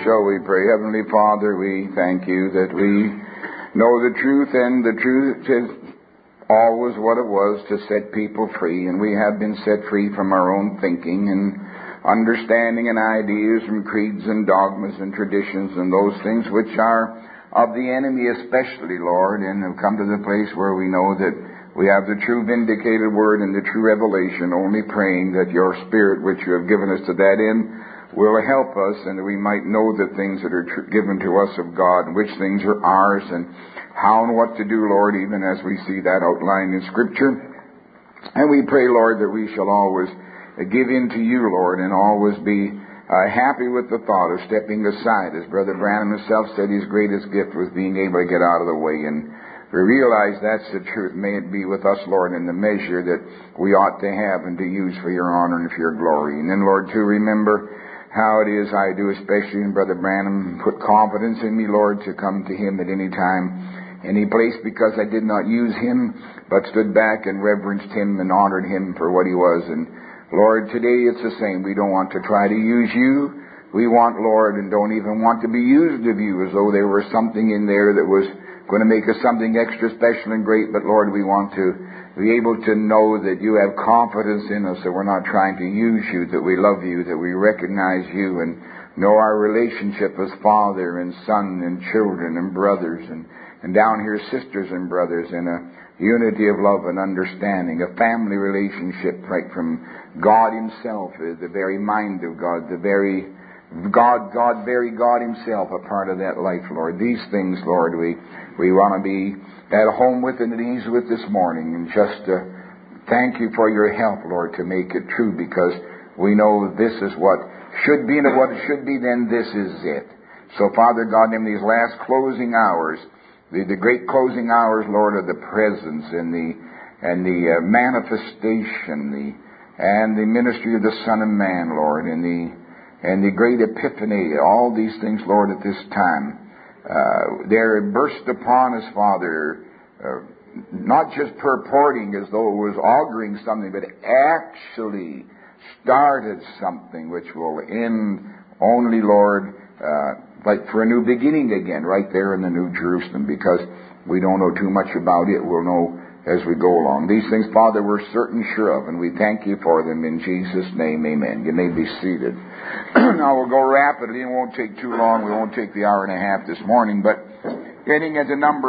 shall we pray? Heavenly Father, we thank you that we know the truth, and the truth is always what it was, to set people free. And we have been set free from our own thinking and understanding and ideas from creeds and dogmas and traditions and those things which are of the enemy especially, Lord, and have come to the place where we know that we have the true vindicated word and the true revelation, only praying that your Spirit, which you have given us to that end, will help us, and that we might know the things that are given to us of God, and which things are ours, and how and what to do, Lord, even as we see that outlined in Scripture. And we pray, Lord, that we shall always give in to you, Lord, and always be happy with the thought of stepping aside. As Brother Branham himself said, his greatest gift was being able to get out of the way, and we realize that's the truth. May it be with us, Lord, in the measure that we ought to have and to use for your honor and for your glory. And then, Lord, too, remember how it is I do, especially in Brother Branham, put confidence in me, Lord, to come to him at any time, any place, because I did not use him, but stood back and reverenced him and honored him for what he was. And Lord, today it's the same. We don't want to try to use you. We want, Lord, and don't even want to be used of you as though there was something in there that was going to make us something extra special and great. But Lord, we want to be able to know that you have confidence in us, that we're not trying to use you, that we love you, that we recognize you, and know our relationship as father and son and children and brothers, and down here sisters and brothers, in a unity of love and understanding, a family relationship right from God himself, the very mind of God, the very God himself, a part of that life, Lord. These things, Lord, we want to be at home with and at ease with this morning, and just thank you for your help, Lord, to make it true, because we know this is what should be, and what it should be, then this is it. So, Father God, in these last closing hours, the great closing hours, Lord, of the presence and the manifestation, and the ministry of the Son of Man, Lord, and the great epiphany, all these things, Lord, at this time, they're burst upon us, Father, not just purporting as though it was auguring something, but actually started something which will end only, Lord, like for a new beginning again, right there in the New Jerusalem, because we don't know too much about it. We'll know as we go along. These things, Father, we're certain sure of, and we thank you for them in Jesus' name, amen. You may be seated. Now we'll go rapidly. It won't take too long. We won't take the hour and a half this morning, but getting into number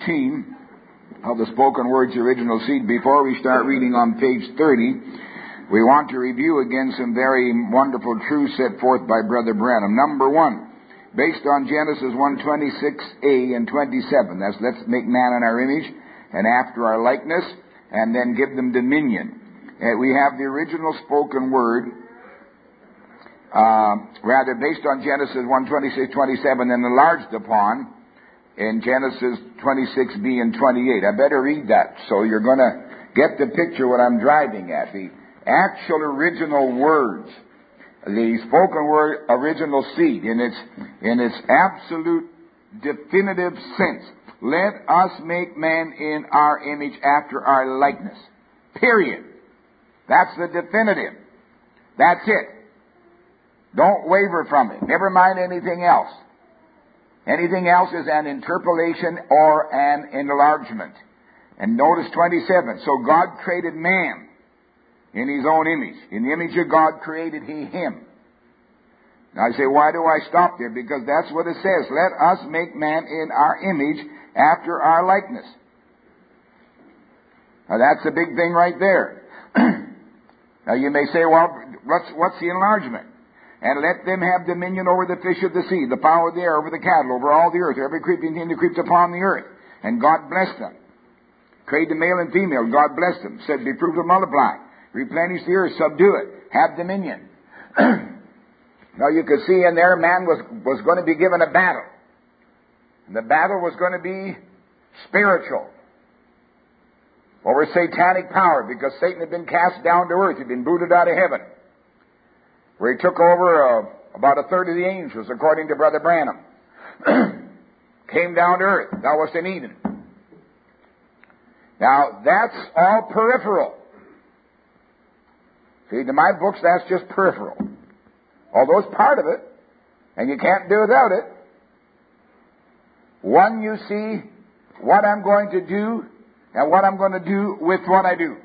13 of the Spoken Word's Original Seed, before we start reading on page 30, we want to review again some very wonderful truths set forth by Brother Branham. Number 1, based on Genesis 1:26a and 27. That's, let's make man in our image and after our likeness, and then give them dominion. We have the original spoken word, based on Genesis 1:26-27, and enlarged upon in Genesis 26b and 28. I better read that, so you're going to get the picture what I'm driving at. The actual original words, the spoken word original seed, in its absolute definitive sense. Let us make man in our image after our likeness. Period. That's the definitive. That's it. Don't waver from it. Never mind anything else. Anything else is an interpolation or an enlargement. And notice 27. So God created man in his own image. In the image of God created he him. Now I say, why do I stop there? Because that's what it says. Let us make man in our image after our likeness. Now that's a big thing right there. Now you may say, well, what's the enlargement? And let them have dominion over the fish of the sea, the fowl of the air, over the cattle, over all the earth, every creeping thing that creeps upon the earth. And God blessed them. Created male and female. God blessed them. Said, be fruitful, multiply. Replenish the earth, subdue it. Have dominion. Now you could see in there, man was going to be given a battle. And the battle was going to be spiritual. Over satanic power, because Satan had been cast down to earth. He'd been booted out of heaven, where he took over about a third of the angels, according to Brother Branham. Came down to earth. Thou wast in Eden. Now, that's all peripheral. See, to my books, that's just peripheral. Although it's part of it. And you can't do without it. One, you see what I'm going to do and what I'm going to do with what I do.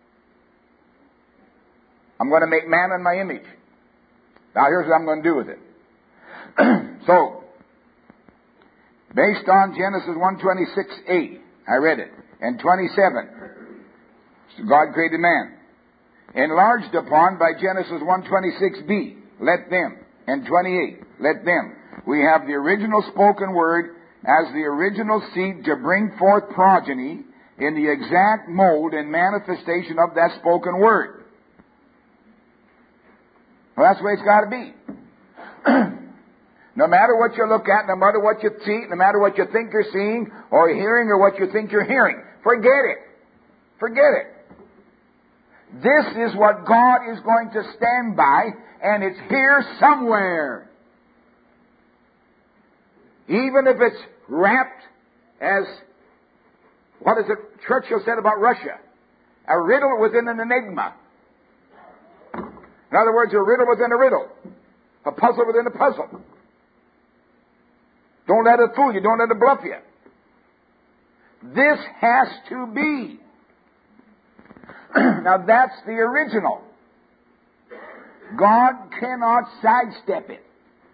I'm going to make man in my image. Now here's what I'm going to do with it. So, based on Genesis 1:26a, I read it, and 27, God created man. Enlarged upon by Genesis 1:26b, let them, and 28, let them. We have the original spoken word as the original seed to bring forth progeny in the exact mold and manifestation of that spoken word. Well, that's the way it's got to be. No matter what you look at, no matter what you see, no matter what you think you're seeing or hearing or what you think you're hearing, forget it. Forget it. This is what God is going to stand by, and it's here somewhere. Even if it's wrapped as, what is it Churchill said about Russia? A riddle within an enigma. In other words, a riddle within a riddle. A puzzle within a puzzle. Don't let it fool you. Don't let it bluff you. This has to be. Now that's the original. God cannot sidestep it.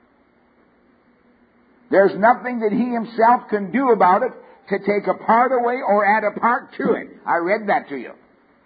There's nothing that He Himself can do about it to take a part away or add a part to it. I read that to you.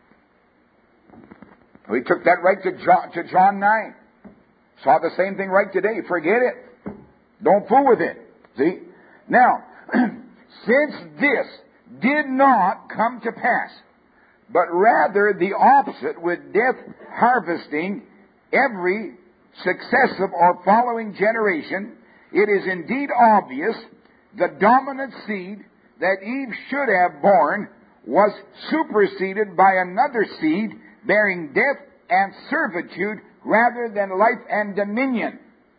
We took that right to John 9. Saw the same thing right today. Forget it. Don't fool with it. See? Now, since this did not come to pass, but rather the opposite, with death harvesting every successive or following generation, it is indeed obvious the dominant seed that Eve should have borne was superseded by another seed bearing death and servitude rather than life and dominion.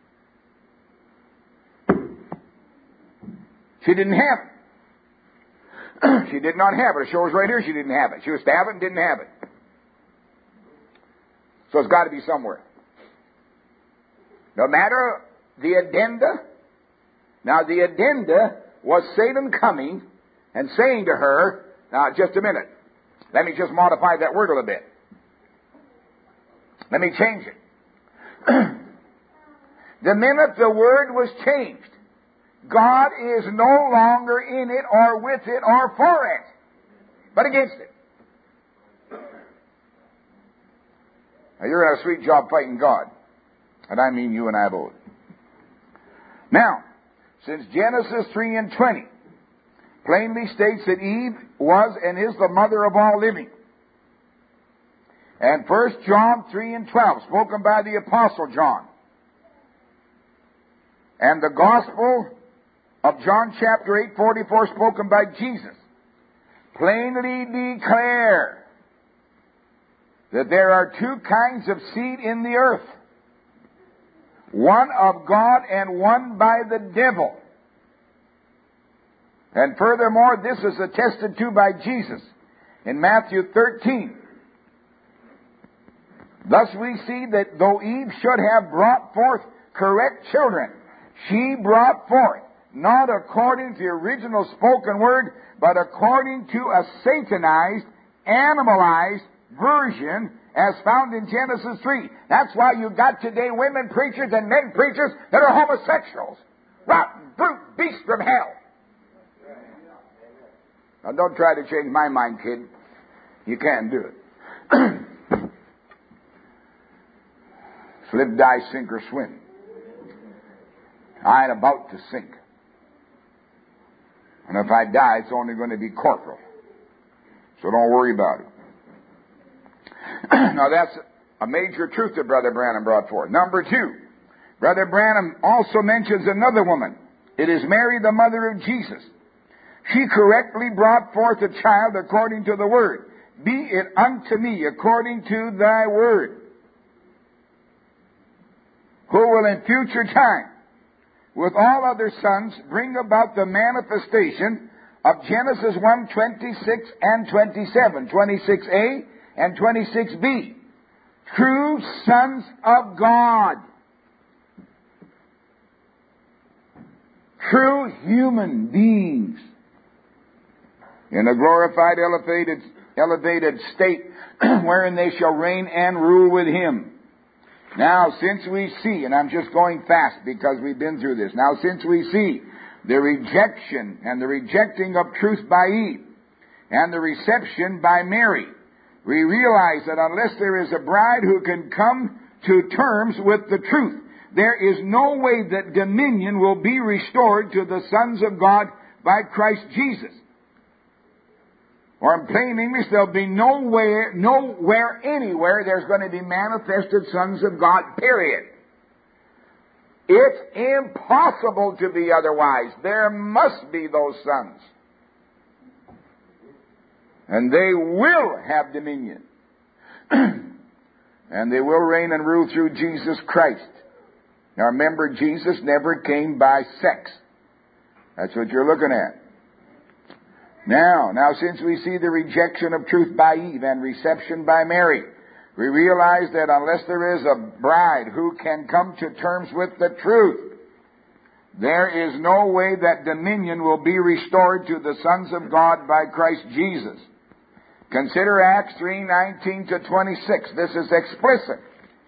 She didn't have it. She did not have it. It shows right here she didn't have it. She was to have it and didn't have it. So it's got to be somewhere. No matter the addenda. Now the addenda was Satan coming and saying to her, now just a minute, let me just modify that word a little bit. Let me change it. The minute the word was changed, God is no longer in it or with it or for it, but against it. Now you're in a sweet job fighting God. And I mean you and I both. Now, since Genesis 3:20 plainly states that Eve was and is the mother of all living, and 1 John 3:12 spoken by the Apostle John, and the Gospel of John chapter 8:44 spoken by Jesus, plainly declare that there are two kinds of seed in the earth. One of God and one by the devil. And furthermore, this is attested to by Jesus in Matthew 13. Thus we see that though Eve should have brought forth correct children, she brought forth not according to the original spoken word, but according to a satanized, animalized version as found in Genesis 3. That's why you got today women preachers and men preachers that are homosexuals. Rotten, brute, beast from hell. Now don't try to change my mind, kid. You can't do it. Slip, die, sink, or swim. I ain't about to sink. And if I die, it's only going to be corporal. So don't worry about it. Now that's a major truth that Brother Branham brought forth. Number 2, Brother Branham also mentions another woman. It is Mary, the mother of Jesus. She correctly brought forth a child according to the word. Be it unto me according to thy word. Who will in future time, with all other sons, bring about the manifestation of Genesis 1:26 and 27, 26a and 26b. True sons of God. true human beings in a glorified, elevated state wherein they shall reign and rule with Him. Now, since we see, and I'm just going fast because we've been through this. Now, since we see the rejection and the rejecting of truth by Eve and the reception by Mary, we realize that unless there is a bride who can come to terms with the truth, there is no way that dominion will be restored to the sons of God by Christ Jesus. Or in plain English, there'll be nowhere, anywhere there's going to be manifested sons of God, period. It's impossible to be otherwise. There must be those sons. And they will have dominion. And they will reign and rule through Jesus Christ. Now remember, Jesus never came by sex. That's what you're looking at. Now, since we see the rejection of truth by Eve and reception by Mary, we realize that unless there is a bride who can come to terms with the truth, there is no way that dominion will be restored to the sons of God by Christ Jesus. Consider Acts 3:19 to 26. This is explicit.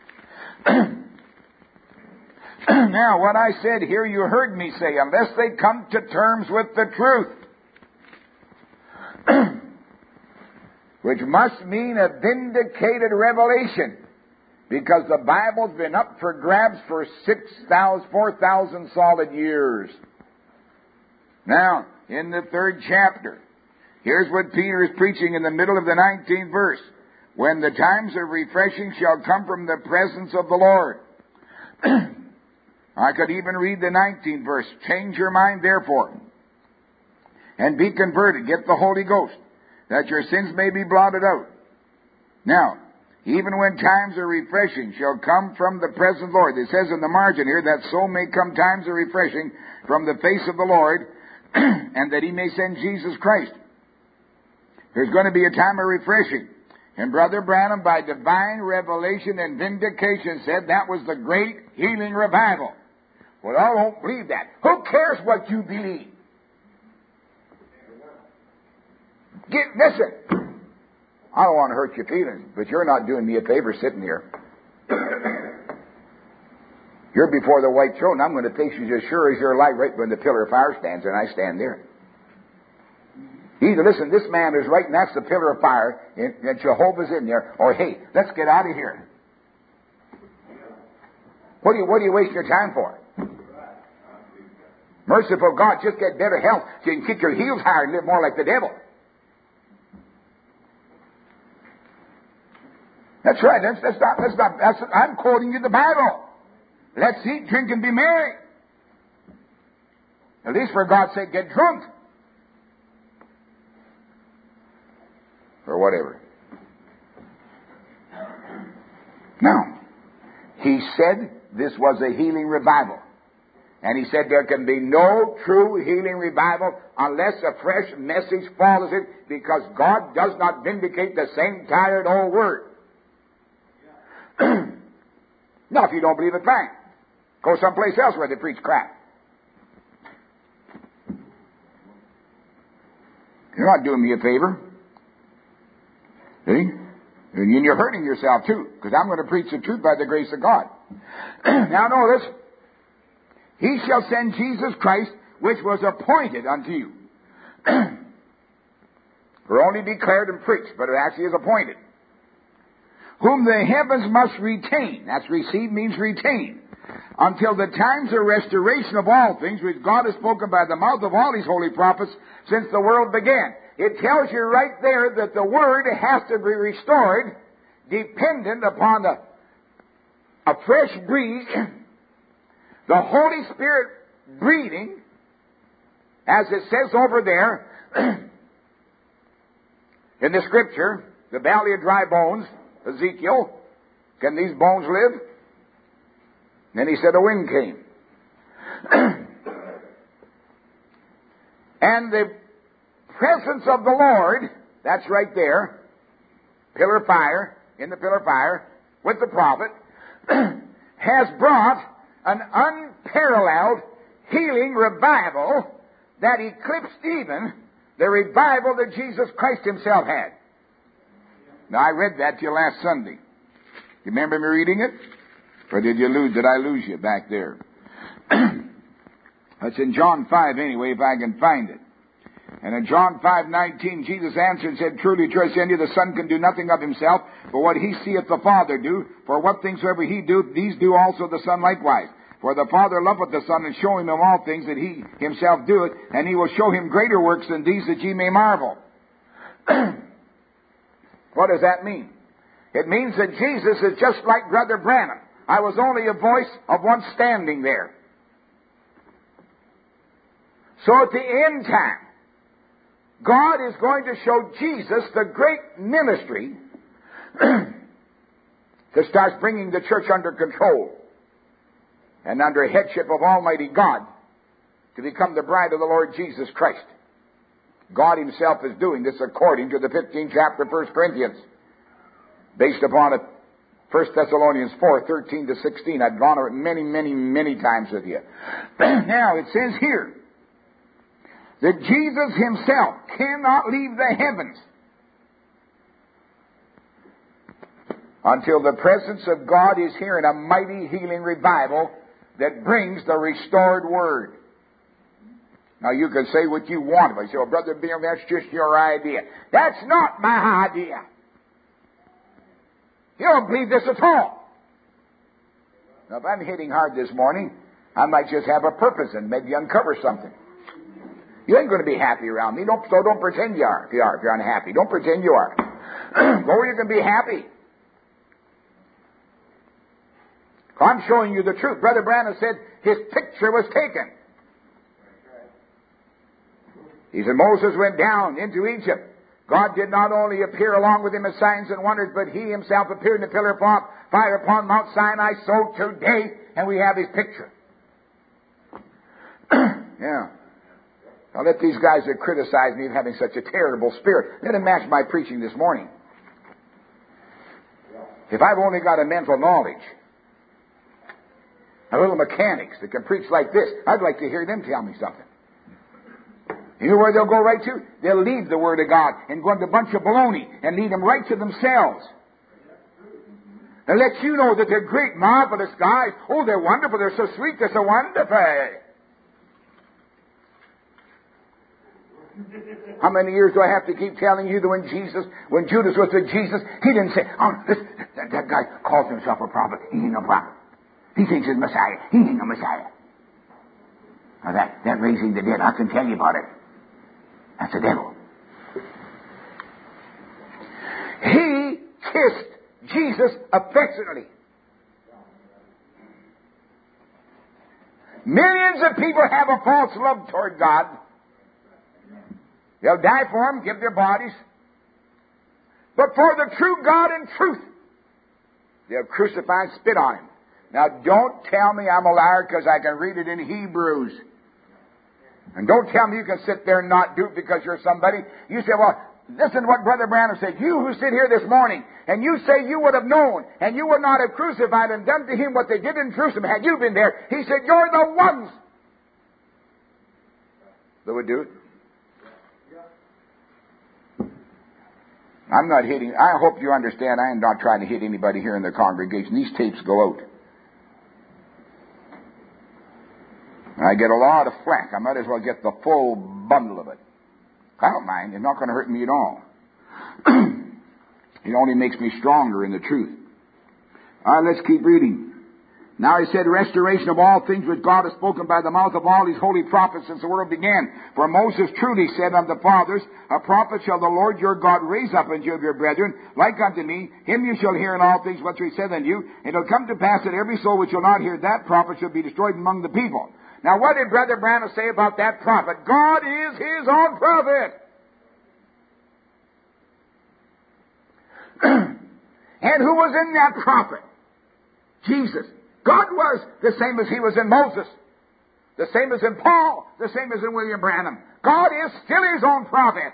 Now, what I said here, you heard me say, unless they come to terms with the truth, which must mean a vindicated revelation, because the Bible's been up for grabs for 4,000 solid years. Now, in the 3rd chapter, here's what Peter is preaching in the middle of the 19th verse. When the times of refreshing shall come from the presence of the Lord. I could even read the 19th verse. Change your mind, therefore, and be converted. Get the Holy Ghost, that your sins may be blotted out. Now, even when times of refreshing shall come from the presence of the Lord. It says in the margin here that so may come times of refreshing from the face of the Lord, and that He may send Jesus Christ. There's going to be a time of refreshing. And Brother Branham, by divine revelation and vindication, said that was the great healing revival. Well, I don't believe that. Who cares what you believe? Listen, I don't want to hurt your feelings, but you're not doing me a favor sitting here. You're before the white throne. I'm going to face you as sure as your light right when the pillar of fire stands, and I stand there. Either, listen, this man is right, and that's the pillar of fire, and Jehovah's in there, or, hey, let's get out of here. What do you waste your time for? Merciful God, just get better health so you can kick your heels higher and live more like the devil. That's right. I'm quoting you the Bible. Let's eat, drink, and be merry. At least for God's sake, get drunk. Or whatever. Now, He said this was a healing revival. And He said there can be no true healing revival unless a fresh message follows it, because God does not vindicate the same tired old word. Now, if you don't believe it, fine. Go someplace else where they preach crap. You're not doing me a favor. See? And you're hurting yourself too, because I'm going to preach the truth by the grace of God. Now notice, He shall send Jesus Christ, which was appointed unto you. For only declared and preached, but it actually is appointed. Whom the heavens must retain. That's receive means retain. Until the times of restoration of all things, which God has spoken by the mouth of all His holy prophets since the world began. It tells you right there that the Word has to be restored, dependent upon a fresh breeze, the Holy Spirit breathing, as it says over there in the Scripture, the valley of dry bones, Ezekiel, can these bones live? And then He said a wind came. And the presence of the Lord, that's right there, pillar of fire, in the pillar of fire, with the prophet, has brought an unparalleled healing revival that eclipsed even the revival that Jesus Christ himself had. Now, I read that to you last Sunday. You remember me reading it? Or did I lose you back there? It's in John 5 anyway, if I can find it. And in John 5:19, Jesus answered and said, Truly, truly, I say unto you, the Son can do nothing of himself, but what he seeth the Father do. For what things soever he doeth, these do also the Son likewise. For the Father loveth the Son, and showing him all things that he himself doeth, and he will show him greater works than these, that ye may marvel. What does that mean? It means that Jesus is just like Brother Branham. I was only a voice of one standing there. So at the end time, God is going to show Jesus the great ministry that starts bringing the church under control and under headship of Almighty God to become the bride of the Lord Jesus Christ. God himself is doing this according to the 15th chapter of 1 Corinthians, based upon it, 1 Thessalonians 4:13 to 16. I've gone over it many, many, many times with you. Now, it says here that Jesus himself cannot leave the heavens until the presence of God is here in a mighty healing revival that brings the restored word. Now, you can say what you want. If I say, well, Brother Bill, that's just your idea. That's not my idea. You don't believe this at all. Now, if I'm hitting hard this morning, I might just have a purpose and maybe uncover something. You ain't going to be happy around me. So don't pretend you are. If you're unhappy, don't pretend you are. Go where you can be happy. I'm showing you the truth. Brother Branham said his picture was taken. He said Moses went down into Egypt. God did not only appear along with him as signs and wonders, but he himself appeared in a pillar of fire upon Mount Sinai. So today, and we have his picture. Yeah. Now let these guys that criticize me of having such a terrible spirit, let them match my preaching this morning. If I've only got a mental knowledge, a little mechanics that can preach like this, I'd like to hear them tell me something. You know where they'll go right to? They'll leave the Word of God and go into a bunch of baloney and lead them right to themselves. And let you know that they're great, marvelous guys. Oh, they're wonderful. They're so sweet. They're so wonderful. How many years do I have to keep telling you that when Judas was with Jesus, he didn't say, oh, that guy calls himself a prophet. He ain't no prophet. He thinks he's Messiah. He ain't no Messiah. Now that raising the dead, I can tell you about it. That's the devil. He kissed Jesus affectionately. Millions of people have a false love toward God. They'll die for him, give their bodies. But for the true God and truth, they'll crucify and spit on him. Now, don't tell me I'm a liar because I can read it in Hebrews. And don't tell me you can sit there and not do it because you're somebody. You say, well, listen to what Brother Branham said. You who sit here this morning, and you say you would have known, and you would not have crucified and done to him what they did in Jerusalem had you been there. He said, you're the ones that would do it. I'm not hitting, I hope you understand, I am not trying to hit anybody here in the congregation. These tapes go out. I get a lot of flack. I might as well get the full bundle of it. I don't mind. It's not going to hurt me at all. It only makes me stronger in the truth. All right, let's keep reading. Now he said, restoration of all things which God has spoken by the mouth of all his holy prophets since the world began. For Moses truly said unto the fathers, a prophet shall the Lord your God raise up unto you of your brethren, like unto me. Him you shall hear in all things what he said unto you. And it will come to pass that every soul which shall not hear that prophet shall be destroyed among the people. Now what did Brother Branham say about that prophet? God is his own prophet. And who was in that prophet? Jesus. God was the same as he was in Moses, the same as in Paul, the same as in William Branham. God is still his own prophet.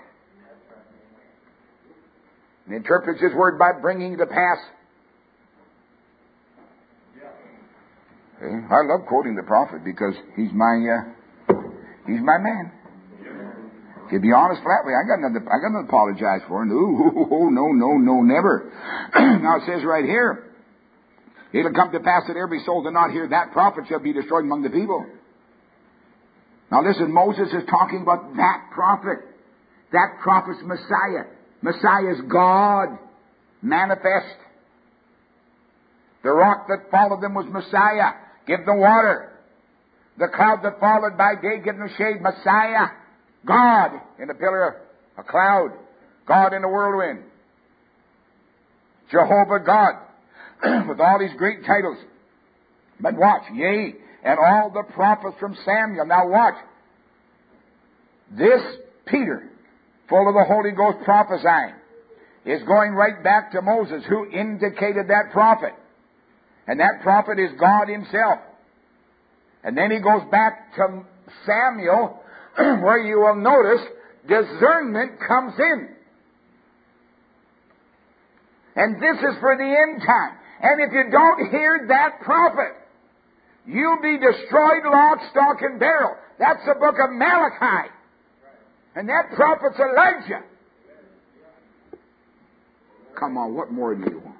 He interprets his word by bringing to pass I love quoting the prophet because he's my man. To be honest, flatly, I got nothing to apologize for. No, never. Now it says right here, it'll come to pass that every soul that not hear that prophet shall be destroyed among the people. Now listen, Moses is talking about that prophet. That prophet's Messiah. Messiah is God manifest. The rock that followed them was Messiah. Give them water. The cloud that followed by day, give them shade. Messiah. God in a pillar, a cloud. God in a whirlwind. Jehovah God. With all these great titles. But watch. Yea, and all the prophets from Samuel. Now watch. This Peter, full of the Holy Ghost prophesying, is going right back to Moses, who indicated that prophet. And that prophet is God himself. And then he goes back to Samuel, where you will notice discernment comes in. And this is for the end time. And if you don't hear that prophet, you'll be destroyed lock, stock, and barrel. That's the book of Malachi. And that prophet's Elijah. Come on, what more do you want?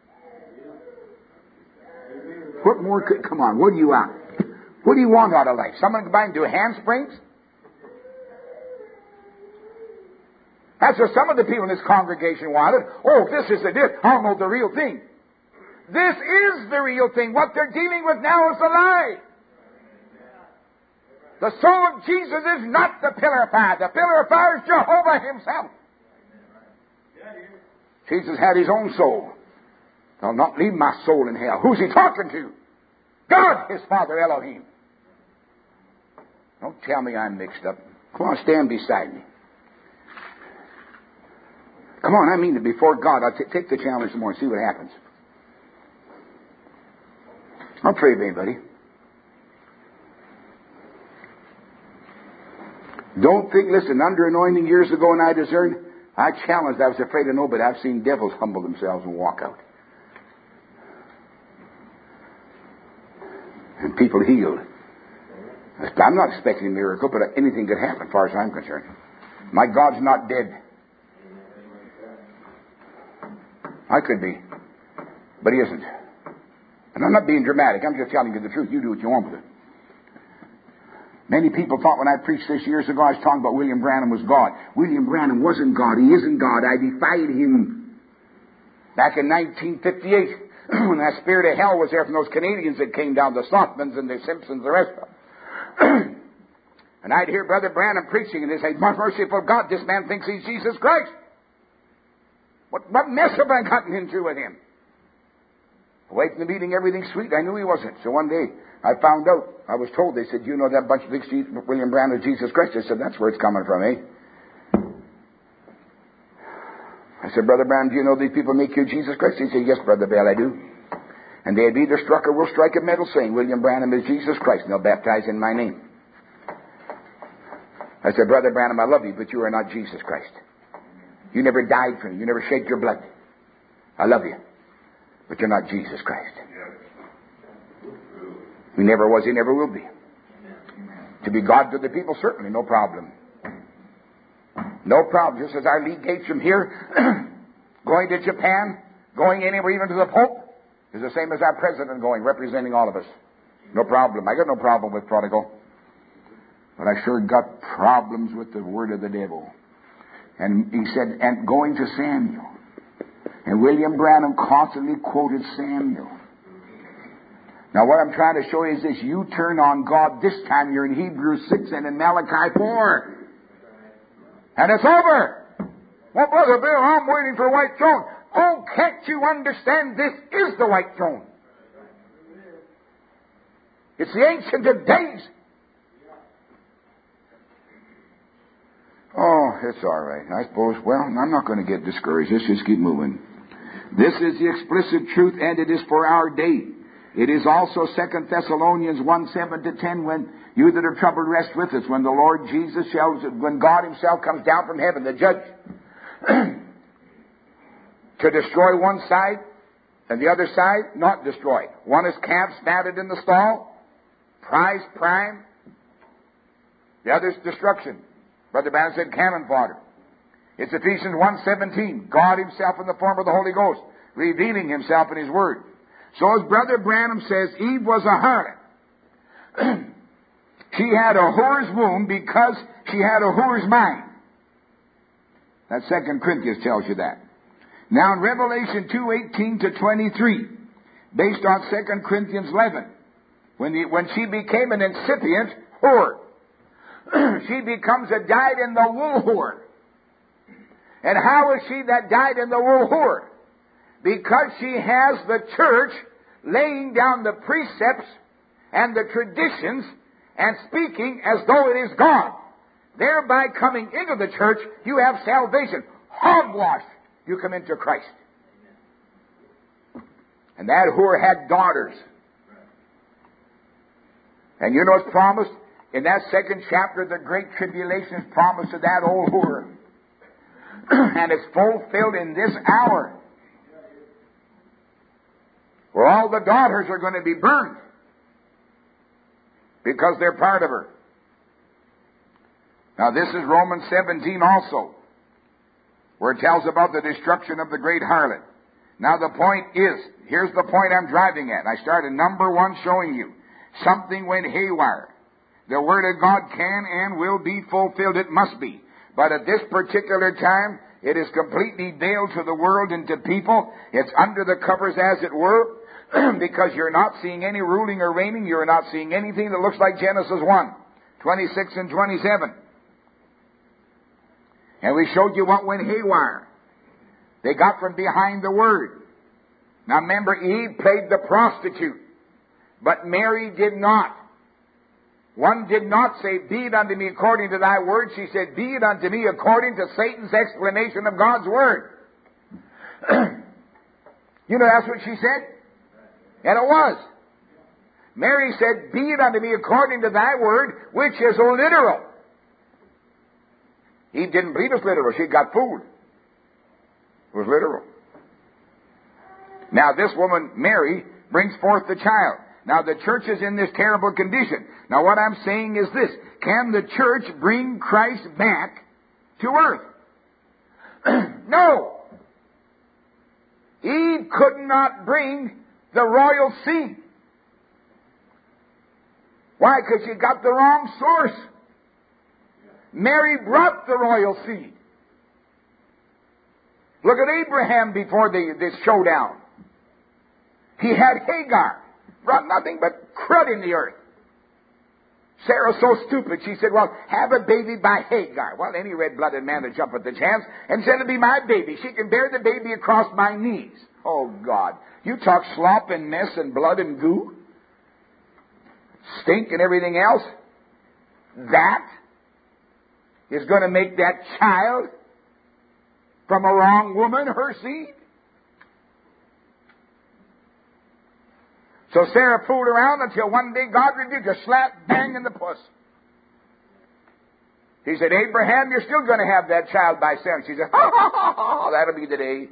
What more could, come on, what do you want? What do you want out of life? Someone to buy and do handsprings? That's what some of the people in this congregation wanted. Oh, this is I'll know the real thing. This is the real thing. What they're dealing with now is a lie. The soul of Jesus is not the pillar of fire. The pillar of fire is Jehovah himself. Jesus had his own soul. I'll not leave my soul in hell. Who's he talking to? God, his Father Elohim. Don't tell me I'm mixed up. Come on, stand beside me. Come on, I mean it, before God. I'll take the challenge some more and see what happens. I'll pray for anybody. Don't think, listen, under anointing years ago when I discerned, I challenged, I was afraid of nobody. I've seen devils humble themselves and walk out. And people healed. I'm not expecting a miracle, but anything could happen as far as I'm concerned. My God's not dead. I could be, but he isn't. And I'm not being dramatic. I'm just telling you the truth. You do what you want with it. Many people thought when I preached this years ago, I was talking about William Branham was God. William Branham wasn't God. He isn't God. I defied him. Back in 1958, when that spirit of hell was there from those Canadians that came down, the Slothmans and the Simpsons, the rest of them. And I'd hear Brother Branham preaching, and they'd say, merciful God, this man thinks he's Jesus Christ. What mess have I gotten into with him? Away from the meeting, everything's sweet. I knew he wasn't. So one day, I found out. I was told, they said, you know that bunch of thinks William Branham is Jesus Christ? I said, that's where it's coming from, eh? I said, Brother Branham, do you know these people make you Jesus Christ? He said, yes, Brother Bell, I do. And they have either struck or will strike a medal saying, William Branham is Jesus Christ, and they'll baptize in my name. I said, Brother Branham, I love you, but you are not Jesus Christ. You never died for me. You never shed your blood. I love you, but you're not Jesus Christ. He never was, he never will be. To be God to the people, certainly, no problem. No problem. Just as I leave gates from here, going to Japan, going anywhere, even to the Pope, is the same as our president going, representing all of us. No problem. I got no problem with prodigal. But I sure got problems with the word of the devil. And he said, and going to Samuel. And William Branham constantly quoted Samuel. Now what I'm trying to show you is this. You turn on God this time. You're in Hebrews 6 and in Malachi 4. And it's over. Well, Brother Bill, I'm waiting for a white throne. Oh, can't you understand? This is the white throne. It's the Ancient of Days. Oh, it's all right. I suppose, well, I'm not going to get discouraged. Let's just keep moving. This is the explicit truth, and it is for our day. It is also 2 Thessalonians 1:7-10, when you that are troubled rest with us, when the Lord Jesus shall, when God himself comes down from heaven, the judge, to destroy one side And the other side, not destroyed. One is calves fatted in the stall, prize prime. The other is destruction. Brother Branham said cannon fodder. It's Ephesians 1:17. God himself in the form of the Holy Ghost, revealing himself in his word. So as Brother Branham says, Eve was a harlot. She had a whore's womb because she had a whore's mind. That 2 Corinthians tells you that. Now in Revelation 2:18 to 23, based on 2 Corinthians 11, when she became an incipient whore, she becomes a dyed-in-the-wool whore. And how is she that dyed-in-the-wool whore? Because she has the church laying down the precepts and the traditions and speaking as though it is God. Thereby coming into the church, you have salvation. Hogwash, you come into Christ. And that whore had daughters. And you know it's promised? In that 2nd chapter, the Great Tribulation is promised to that old whore. And it's fulfilled in this hour. Where all the daughters are going to be burned. Because they're part of her. Now this is Romans 17 also. Where it tells about the destruction of the great harlot. Now the point is, here's the point I'm driving at. I started number 1 showing you. Something went haywire. The Word of God can and will be fulfilled. It must be. But at this particular time, it is completely veiled to the world and to people. It's under the covers, as it were, because you're not seeing any ruling or reigning. You're not seeing anything that looks like Genesis 1, 26 and 27. And we showed you what went haywire. They got from behind the Word. Now remember, Eve played the prostitute, but Mary did not. One did not say, be it unto me according to thy word. She said, be it unto me according to Satan's explanation of God's word. You know, that's what she said. And it was. Mary said, be it unto me according to thy word, which is literal. He didn't believe it was literal. She got fooled. It was literal. Now this woman, Mary, brings forth the child. Now the church is in this terrible condition. Now what I'm saying is this. Can the church bring Christ back to earth? No. Eve could not bring the royal seed. Why? Because she got the wrong source. Mary brought the royal seed. Look at Abraham before this showdown. He had Hagar. Brought nothing but crud in the earth. Sarah's so stupid, she said, well, have a baby by Hagar. Well, any red-blooded man would jump at the chance and said, it'll be my baby. She can bear the baby across my knees. Oh, God. You talk slop and mess and blood and goo? Stink and everything else? That is going to make that child from a wrong woman her seed? So Sarah fooled around until one day God rebuked her, slap, bang in the puss. He said, Abraham, you're still going to have that child by Sarah. She said, ha, ha, ha, ha, that'll be the day.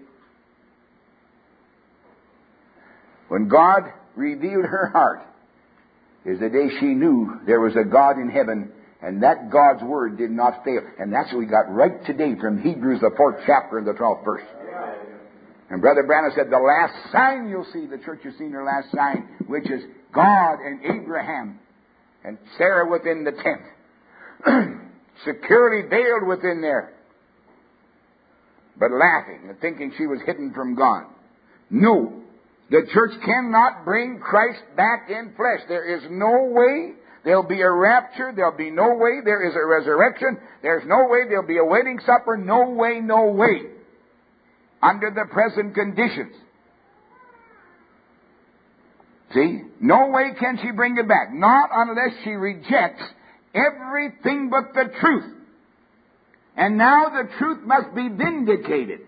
When God revealed her heart is the day she knew there was a God in heaven, and that God's word did not fail. And that's what we got right today from Hebrews, the 4th chapter and the 12th verse. And Brother Branham said, the last sign you'll see, the church has seen her last sign, which is God and Abraham and Sarah within the tent, securely veiled within there, but laughing and thinking she was hidden from God. No, the church cannot bring Christ back in flesh. There is no way there'll be a rapture. There'll be no way there is a resurrection. There's no way there'll be a wedding supper. No way, no way. Under the present conditions. See? No way can she bring it back. Not unless she rejects everything but the truth. And now the truth must be vindicated.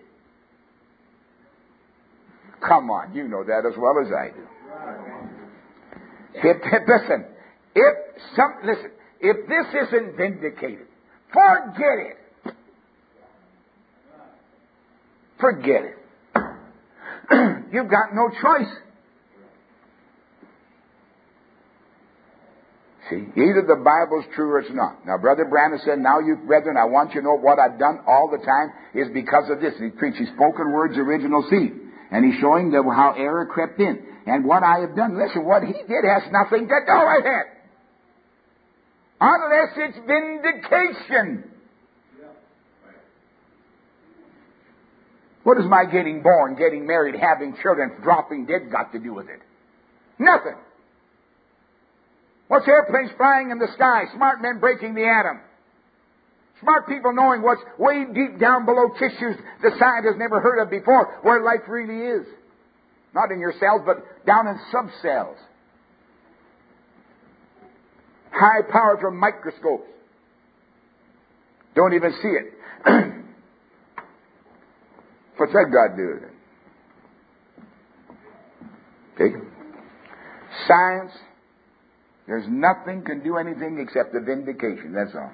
Come on, you know that as well as I do. Listen, if this isn't vindicated, forget it. Forget it. You've got no choice. See, either the Bible's true or it's not. Now, Brother Branham said, now you brethren, I want you to know what I've done all the time is because of this. He preached his spoken words, original seed. And he's showing them how error crept in. And what I have done, listen, what he did has nothing to do with it. Unless it's vindication. What has my getting born, getting married, having children, dropping dead got to do with it? Nothing. What's airplanes flying in the sky? Smart men breaking the atom. Smart people knowing what's way deep down below tissues the scientists never heard of before, where life really is. Not in your cells, but down in subcells. High power from microscopes. Don't even see it. What's that got to do with it? Okay? Science, there's nothing can do anything except the vindication. That's all.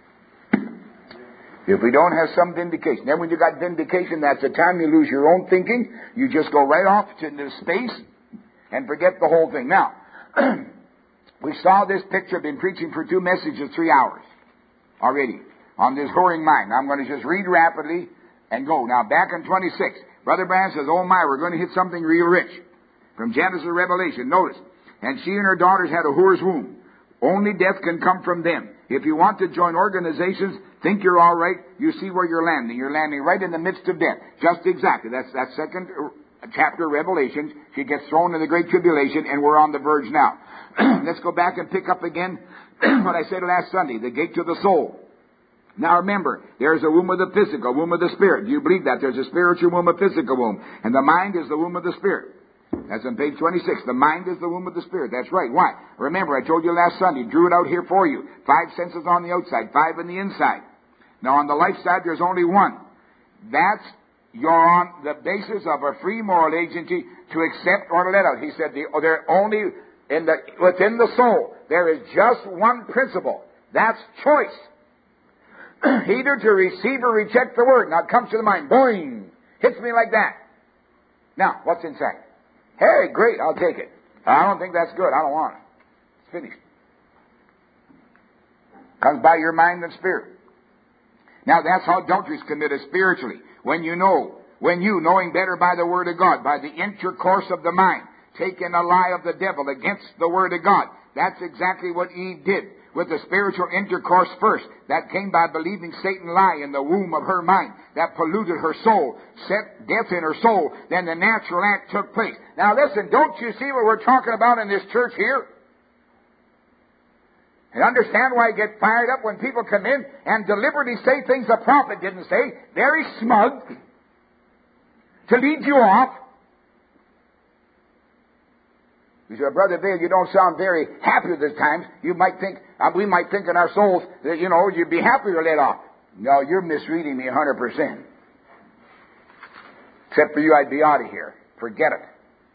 If we don't have some vindication, then when you got vindication, that's the time you lose your own thinking. You just go right off into space and forget the whole thing. Now, we saw this picture. I've been preaching for 2 messages, 3 hours already on this whoring mind. I'm going to just read rapidly and go. Now, back in 26, Brother Branham says, oh my, we're going to hit something real rich. From Genesis to Revelation, notice. And she and her daughters had a whore's womb. Only death can come from them. If you want to join organizations, think you're all right, you see where you're landing. You're landing right in the midst of death. Just exactly. That's that second chapter of Revelation. She gets thrown in the Great Tribulation, and we're on the verge now. Let's go back and pick up again what I said last Sunday, the gate to the soul. Now remember, there's a womb of the physical, womb of the spirit. Do you believe that? There's a spiritual womb, a physical womb. And the mind is the womb of the spirit. That's on page 26. The mind is the womb of the spirit. That's right. Why? Remember, I told you last Sunday, drew it out here for you. 5 senses on the outside, 5 in the inside. Now on the life side, there's only one. That's you're on the basis of a free moral agency to accept or to let out. He said they're only within the soul. There is just one principle. That's choice. Either to receive or reject the word. Now it comes to the mind. Boing! Hits me like that. Now, what's inside? Hey, great, I'll take it. I don't think that's good. I don't want it. It's finished. Comes by your mind and spirit. Now, that's how adultery is committed spiritually. When you, knowing better by the Word of God, by the intercourse of the mind, take in a lie of the devil against the Word of God. That's exactly what Eve did with the spiritual intercourse first. That came by believing Satan lie in the womb of her mind. That polluted her soul, set death in her soul. Then the natural act took place. Now listen, don't you see what we're talking about in this church here? And understand why I get fired up when people come in and deliberately say things the prophet didn't say, very smug, to lead you off. You say, Brother Vail, you don't sound very happy at this time. You might think, we might think in our souls that, you'd be happy or let off. No, you're misreading me 100%. Except for you, I'd be out of here. Forget it.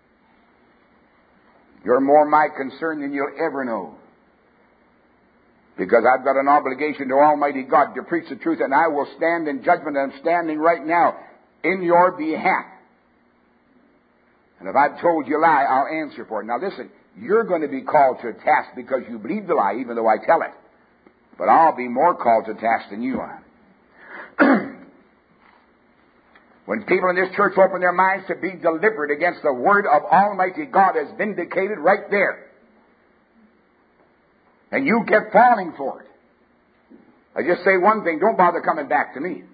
You're more my concern than you'll ever know. Because I've got an obligation to Almighty God to preach the truth, and I will stand in judgment, and I'm standing right now in your behalf. And if I've told you a lie, I'll answer for it. Now listen, you're going to be called to task because you believe the lie, even though I tell it. But I'll be more called to task than you are. When people in this church open their minds to be deliberate against the Word of Almighty God as vindicated right there, and you get falling for it, I just say one thing, don't bother coming back to me.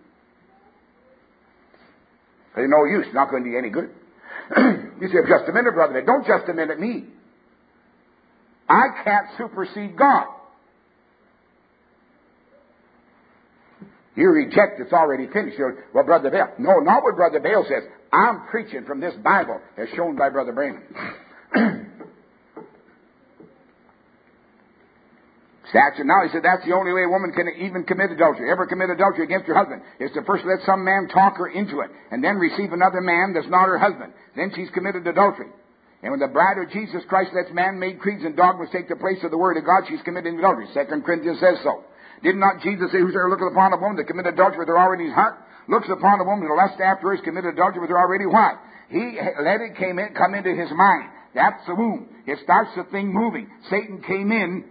There's no use, it's not going to do you any good. You say, just a minute, brother. Don't just a minute me. I can't supersede God. You reject, it's already finished. You're, well, Brother Bale. No, not what Brother Bale says. I'm preaching from this Bible as shown by Brother Branham. Now he said that's the only way a woman can even commit adultery, ever commit adultery against her husband, is to first let some man talk her into it, and then receive another man that's not her husband. Then she's committed adultery. And when the bride of Jesus Christ lets man-made creeds and dogmas take the place of the Word of God, she's committing adultery. 2 Corinthians says so. Did not Jesus say, whosoever looketh upon a woman to commit adultery with her already in his heart, looks upon a woman to lust after her, is committed adultery with her already. Why? He let it come into his mind. That's the womb. It starts the thing moving. Satan came in,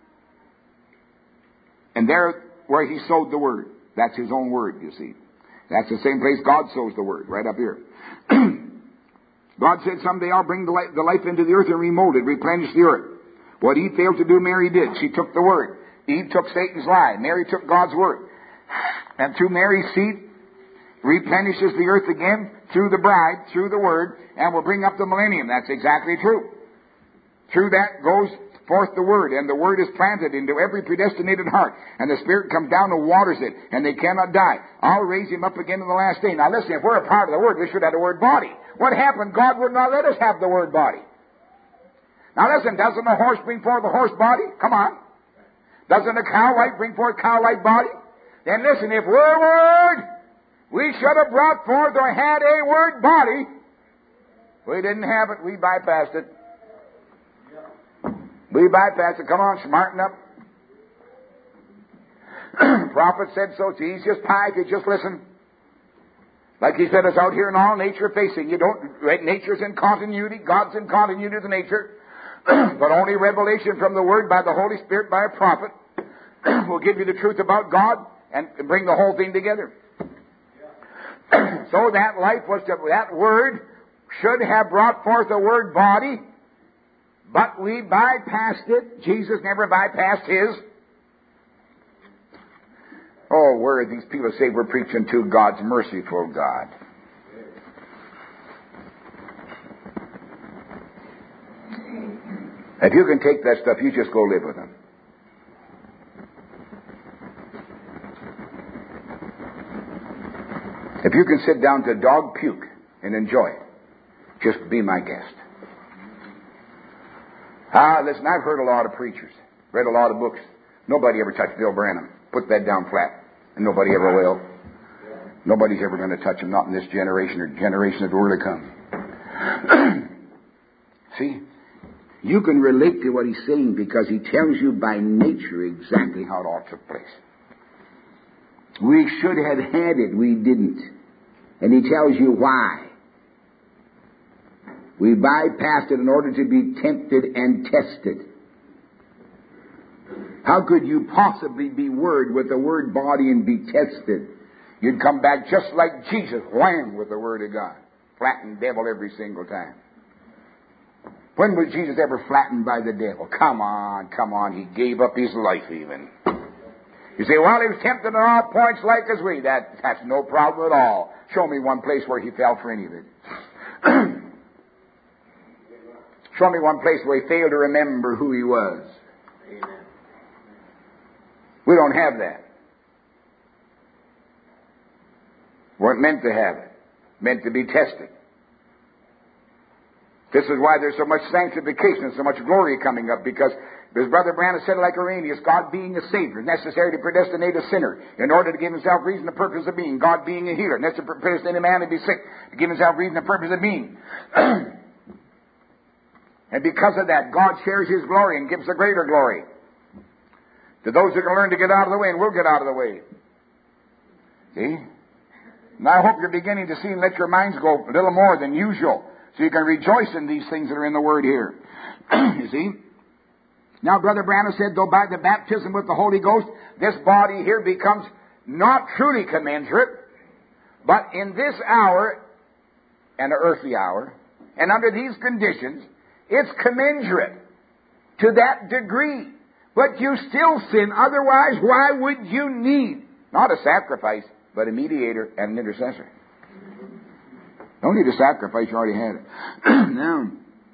and there where he sowed the word. That's his own word, you see. That's the same place God sows the word, right up here. God said, someday I'll bring the life into the earth and remold it, replenish the earth. What Eve failed to do, Mary did. She took the word. Eve took Satan's lie. Mary took God's word. And through Mary's seed, replenishes the earth again through the bride, through the word, and will bring up the millennium. That's exactly true. Through that goes forth the word, and the word is planted into every predestinated heart, and the Spirit comes down and waters it, and they cannot die. I'll raise him up again in the last day. Now listen, if we're a part of the word, we should have the word body. What happened? God would not let us have the word body. Now listen, doesn't a horse bring forth a horse body? Come on. Doesn't a cow-like bring forth cow-like body? Then listen, if we're a word, we should have brought forth or had a word body. We didn't have it. We bypassed it. We bypassed it. Come on, smarten up. Prophet said so. It's easiest pie if you just listen. Like he said, it's out here in all nature facing. Nature's in continuity. God's in continuity with nature. But only revelation from the Word by the Holy Spirit by a prophet will give you the truth about God and bring the whole thing together. So that life that Word should have brought forth a Word body, but we bypassed it. Jesus never bypassed His. Oh, where are these people say we're preaching to God's merciful God? If you can take that stuff, you just go live with them. If you can sit down to dog puke and enjoy it, just be my guest. Listen, I've heard a lot of preachers, read a lot of books. Nobody ever touched Bill Branham. Put that down flat. And nobody ever will. Nobody's ever going to touch him, not in this generation or generation of the world to come. See? You can relate to what he's saying because he tells you by nature exactly how it all took place. We should have had it. We didn't. And he tells you why. We bypassed it in order to be tempted and tested. How could you possibly be Word with the Word body and be tested? You'd come back just like Jesus, wham, with the Word of God. Flatten devil every single time. When was Jesus ever flattened by the devil? Come on. He gave up his life even. You say, well, he was tempted in all points like as we. That's no problem at all. Show me one place where he fell for any of it. Show me one place where he failed to remember who he was. Amen. We don't have that. Weren't meant to have it. Meant to be tested. This is why there's so much sanctification and so much glory coming up, because as Brother Branham said like Irenaeus, God being a Savior, necessary to predestinate a sinner in order to give himself reason and purpose of being. God being a healer, necessary to predestinate a man to be sick, to give himself reason and purpose of being. And because of that, God shares His glory and gives a greater glory to those who can learn to get out of the way, and will get out of the way. See? And I hope you're beginning to see and let your minds go a little more than usual, so you can rejoice in these things that are in the Word here. You see? Now, Brother Branham said, though by the baptism with the Holy Ghost, this body here becomes not truly commensurate, but in this hour, an earthly hour, and under these conditions, it's commensurate to that degree. But you still sin. Otherwise, why would you need not a sacrifice, but a mediator and an intercessor? Don't need a sacrifice, you already had it. Now,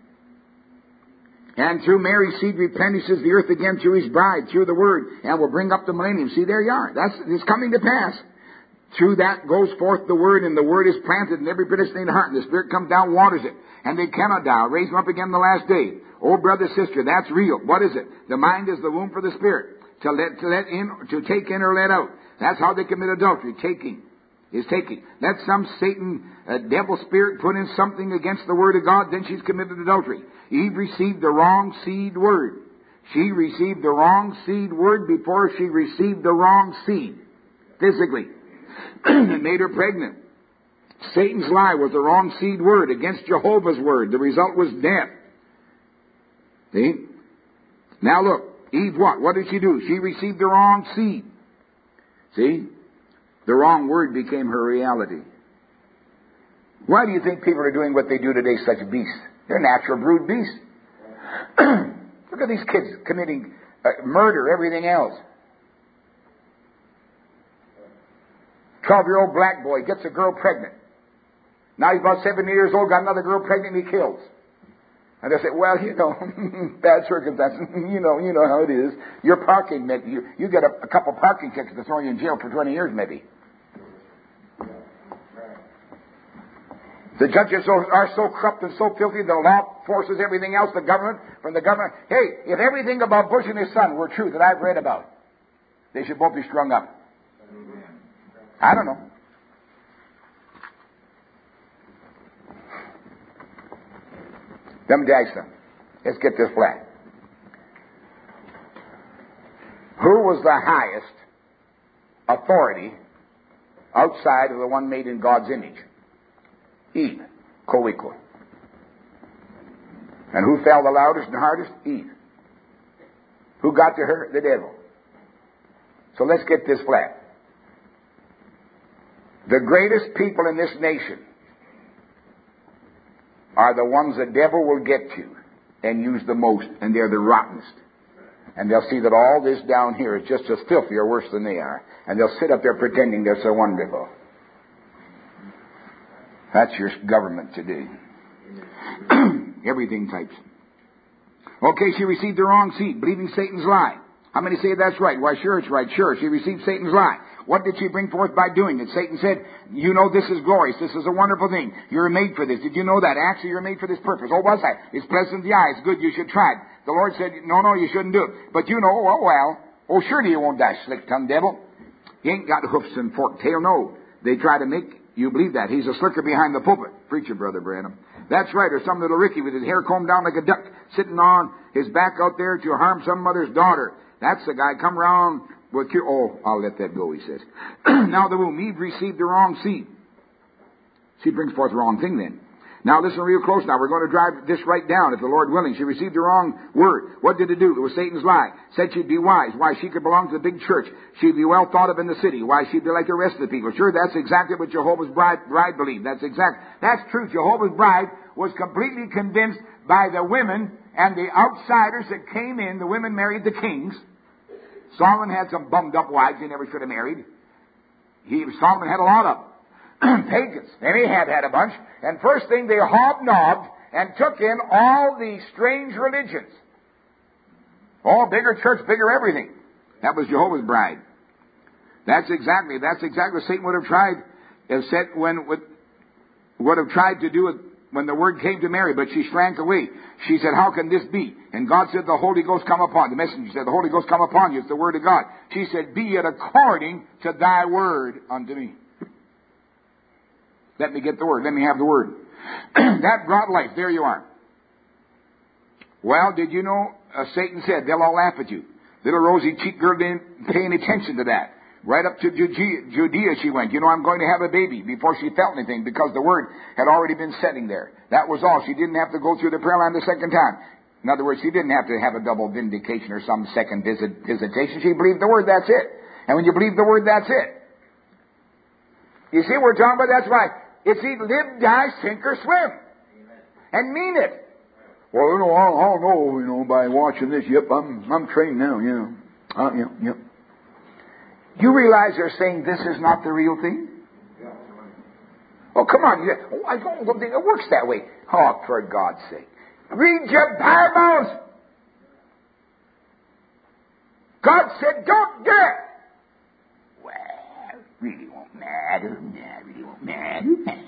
and through Mary's seed replenishes the earth again through His bride, through the Word, and will bring up the millennium. See, there you are. It's coming to pass. Through that goes forth the Word, and the Word is planted in every predestinated heart, and the Spirit comes down, waters it, and they cannot die. I'll raise them up again in the last day. Oh, brother, sister, that's real. What is it? The mind is the womb for the Spirit, to let in, to take in or let out. That's how they commit adultery. Taking. Let some Satan, devil spirit put in something against the Word of God, then she's committed adultery. Eve received the wrong seed word. She received the wrong seed word before she received the wrong seed. Physically. It made her pregnant. Satan's lie was the wrong seed word against Jehovah's word. The result was death. See? Now look, Eve what? What did she do? She received the wrong seed. See? The wrong word became her reality. Why do you think people are doing what they do today, such beasts? They're natural brood beasts. Look at these kids committing murder, everything else. 12-year-old black boy gets a girl pregnant. Now he's about 70 years old, got another girl pregnant, and he kills. And they say, well, you know, bad circumstances. you know how it is. Your parking, maybe you get a couple parking tickets to throw you in jail for 20 years, maybe. The judges are so corrupt and so filthy, the law forces everything else, the government. Hey, if everything about Bush and his son were true that I've read about, they should both be strung up. I don't know. Let me ask them. Let's get this flat. Who was the highest authority outside of the one made in God's image? Eve, co-equal. And who fell the loudest and hardest? Eve. Who got to her? The devil. So let's get this flat. The greatest people in this nation are the ones the devil will get to and use the most, and they're the rottenest. And they'll see that all this down here is just as filthy or worse than they are. And they'll sit up there pretending they're so wonderful. That's your government today. Everything types. Okay, she received the wrong seed, believing Satan's lie. How many say that's right? Why, sure it's right. Sure, she received Satan's lie. What did she bring forth by doing it? Satan said, you know this is glorious. This is a wonderful thing. You're made for this. Did you know that? Actually, you're made for this purpose. Oh, was I? It's pleasant to the eye. It's good. You should try it. The Lord said, no, you shouldn't do it. But you know, oh, well. Oh, surely you won't die, slick-tongued devil. He ain't got hoofs and forked tail. No. They try to make you believe that. He's a slicker behind the pulpit. Preacher, Brother Branham. That's right. Or some little Ricky with his hair combed down like a duck, sitting on his back out there to harm some mother's daughter. That's the guy. Come round with you. Oh, I'll let that go, he says. Now the womb. Eve received the wrong seed. She brings forth the wrong thing then. Now listen real close now. We're going to drive this right down, if the Lord willing. She received the wrong word. What did it do? It was Satan's lie. Said she'd be wise. Why? She could belong to the big church. She'd be well thought of in the city. Why? She'd be like the rest of the people. Sure, that's exactly what Jehovah's bride believed. That's true. Jehovah's bride was completely convinced by the women and the outsiders that came in. The women married the kings. Solomon had some bummed up wives he never should have married. Solomon had a lot of them. Pagans. And Ahab had a bunch. And first thing, they hobnobbed and took in all the strange religions. Oh, bigger church, bigger everything. That was Jehovah's bride. That's exactly what Satan would have tried to do it when the word came to Mary, but she shrank away. She said, how can this be? And God said, the Holy Ghost come upon. The messenger said, the Holy Ghost come upon you. It's the word of God. She said, be it according to thy word unto me. Let me get the word. Let me have the word. That brought life. There you are. Well, did you know, Satan said, they'll all laugh at you. Little rosy cheeked girl didn't pay any attention to that. Right up to Judea she went. You know, I'm going to have a baby, before she felt anything, because the word had already been setting there. That was all. She didn't have to go through the prayer line the second time. In other words, she didn't have to have a double vindication or some second visitation. She believed the word, that's it. And when you believe the word, that's it. You see what we're talking about? That's right. It's eat, live, die, sink, or swim. And mean it. Well, I'll know, by watching this. Yep, I'm trained now, Yep. You realize they're saying this is not the real thing? Oh, come on. I don't think it works that way. Oh, for God's sake. Read your Bibles. God said, don't do it. Well, really won't matter. Really won't matter.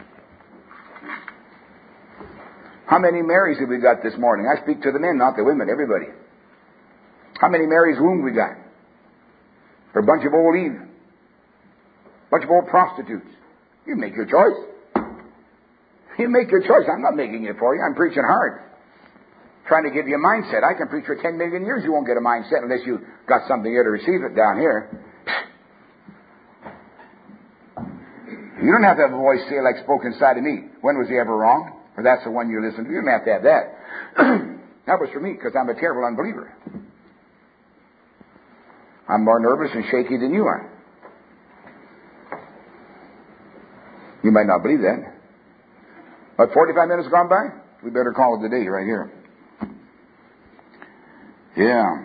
How many Marys have we got this morning? I speak to the men, not the women, everybody. How many Marys' wombs we got? For a bunch of old Eve. Bunch of old prostitutes. You make your choice. You make your choice. I'm not making it for you. I'm preaching hard. Trying to give you a mindset. I can preach for 10 million years. You won't get a mindset unless you got something here to receive it down here. You don't have to have a voice say like spoke inside of me. When was he ever wrong? Or that's the one you listen to. You don't have to have that. That was for me because I'm a terrible unbeliever. I'm more nervous and shaky than you are. You might not believe that. But 45 minutes gone by? We better call it a day right here. Yeah.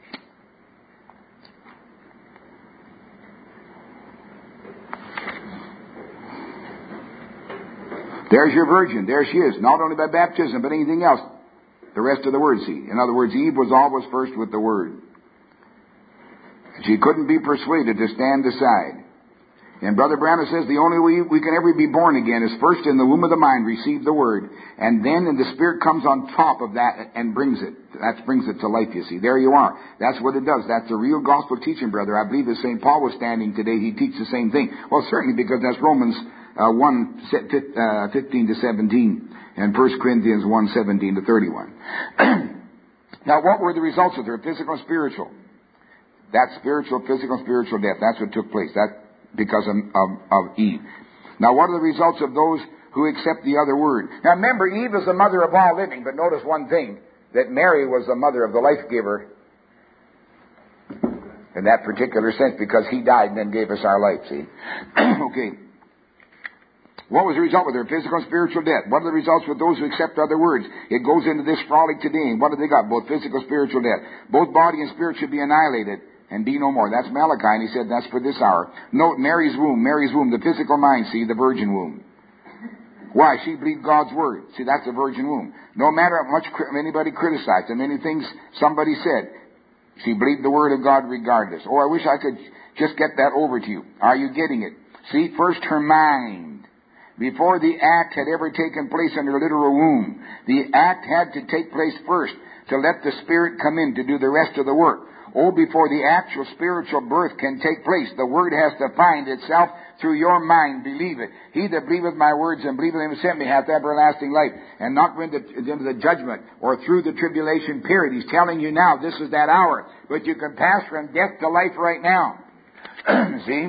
There's your virgin. There she is. Not only by baptism, but anything else. The rest of the Word, see. In other words, Eve was always first with the Word. She couldn't be persuaded to stand aside. And Brother Branham says the only way we can ever be born again is first in the womb of the mind receive the Word, and then the Spirit comes on top of that and brings it. That brings it to life, you see. There you are. That's what it does. That's the real gospel teaching, brother. I believe if St. Paul was standing today, he'd teach the same thing. Well, certainly because that's Romans 1, 15 to 17, and 1 Corinthians 1, 17 to 31. Now, what were the results of her? Physical and spiritual. That physical, spiritual death. That's what took place. That because of Eve. Now, what are the results of those who accept the other word? Now, remember, Eve is the mother of all living, but notice one thing, that Mary was the mother of the life giver in that particular sense, because he died and then gave us our life, see? Okay. What was the result with her? Physical and spiritual death. What are the results with those who accept other words? It goes into this frolic today. And what have they got? Both physical and spiritual death. Both body and spirit should be annihilated and be no more. That's Malachi, and he said that's for this hour. Note Mary's womb, the physical mind, see, the virgin womb. Why? She believed God's word. See, that's the virgin womb. No matter how much anybody criticized and many things somebody said, she believed the word of God regardless. Oh, I wish I could just get that over to you. Are you getting it? See, first her mind. Before the act had ever taken place in her literal womb, the act had to take place first to let the Spirit come in to do the rest of the work. Oh, before the actual spiritual birth can take place, the Word has to find itself through your mind. Believe it. He that believeth my words and believeth him who sent me hath everlasting life, and not go into the judgment or through the tribulation period. He's telling you now, this is that hour. But you can pass from death to life right now. See?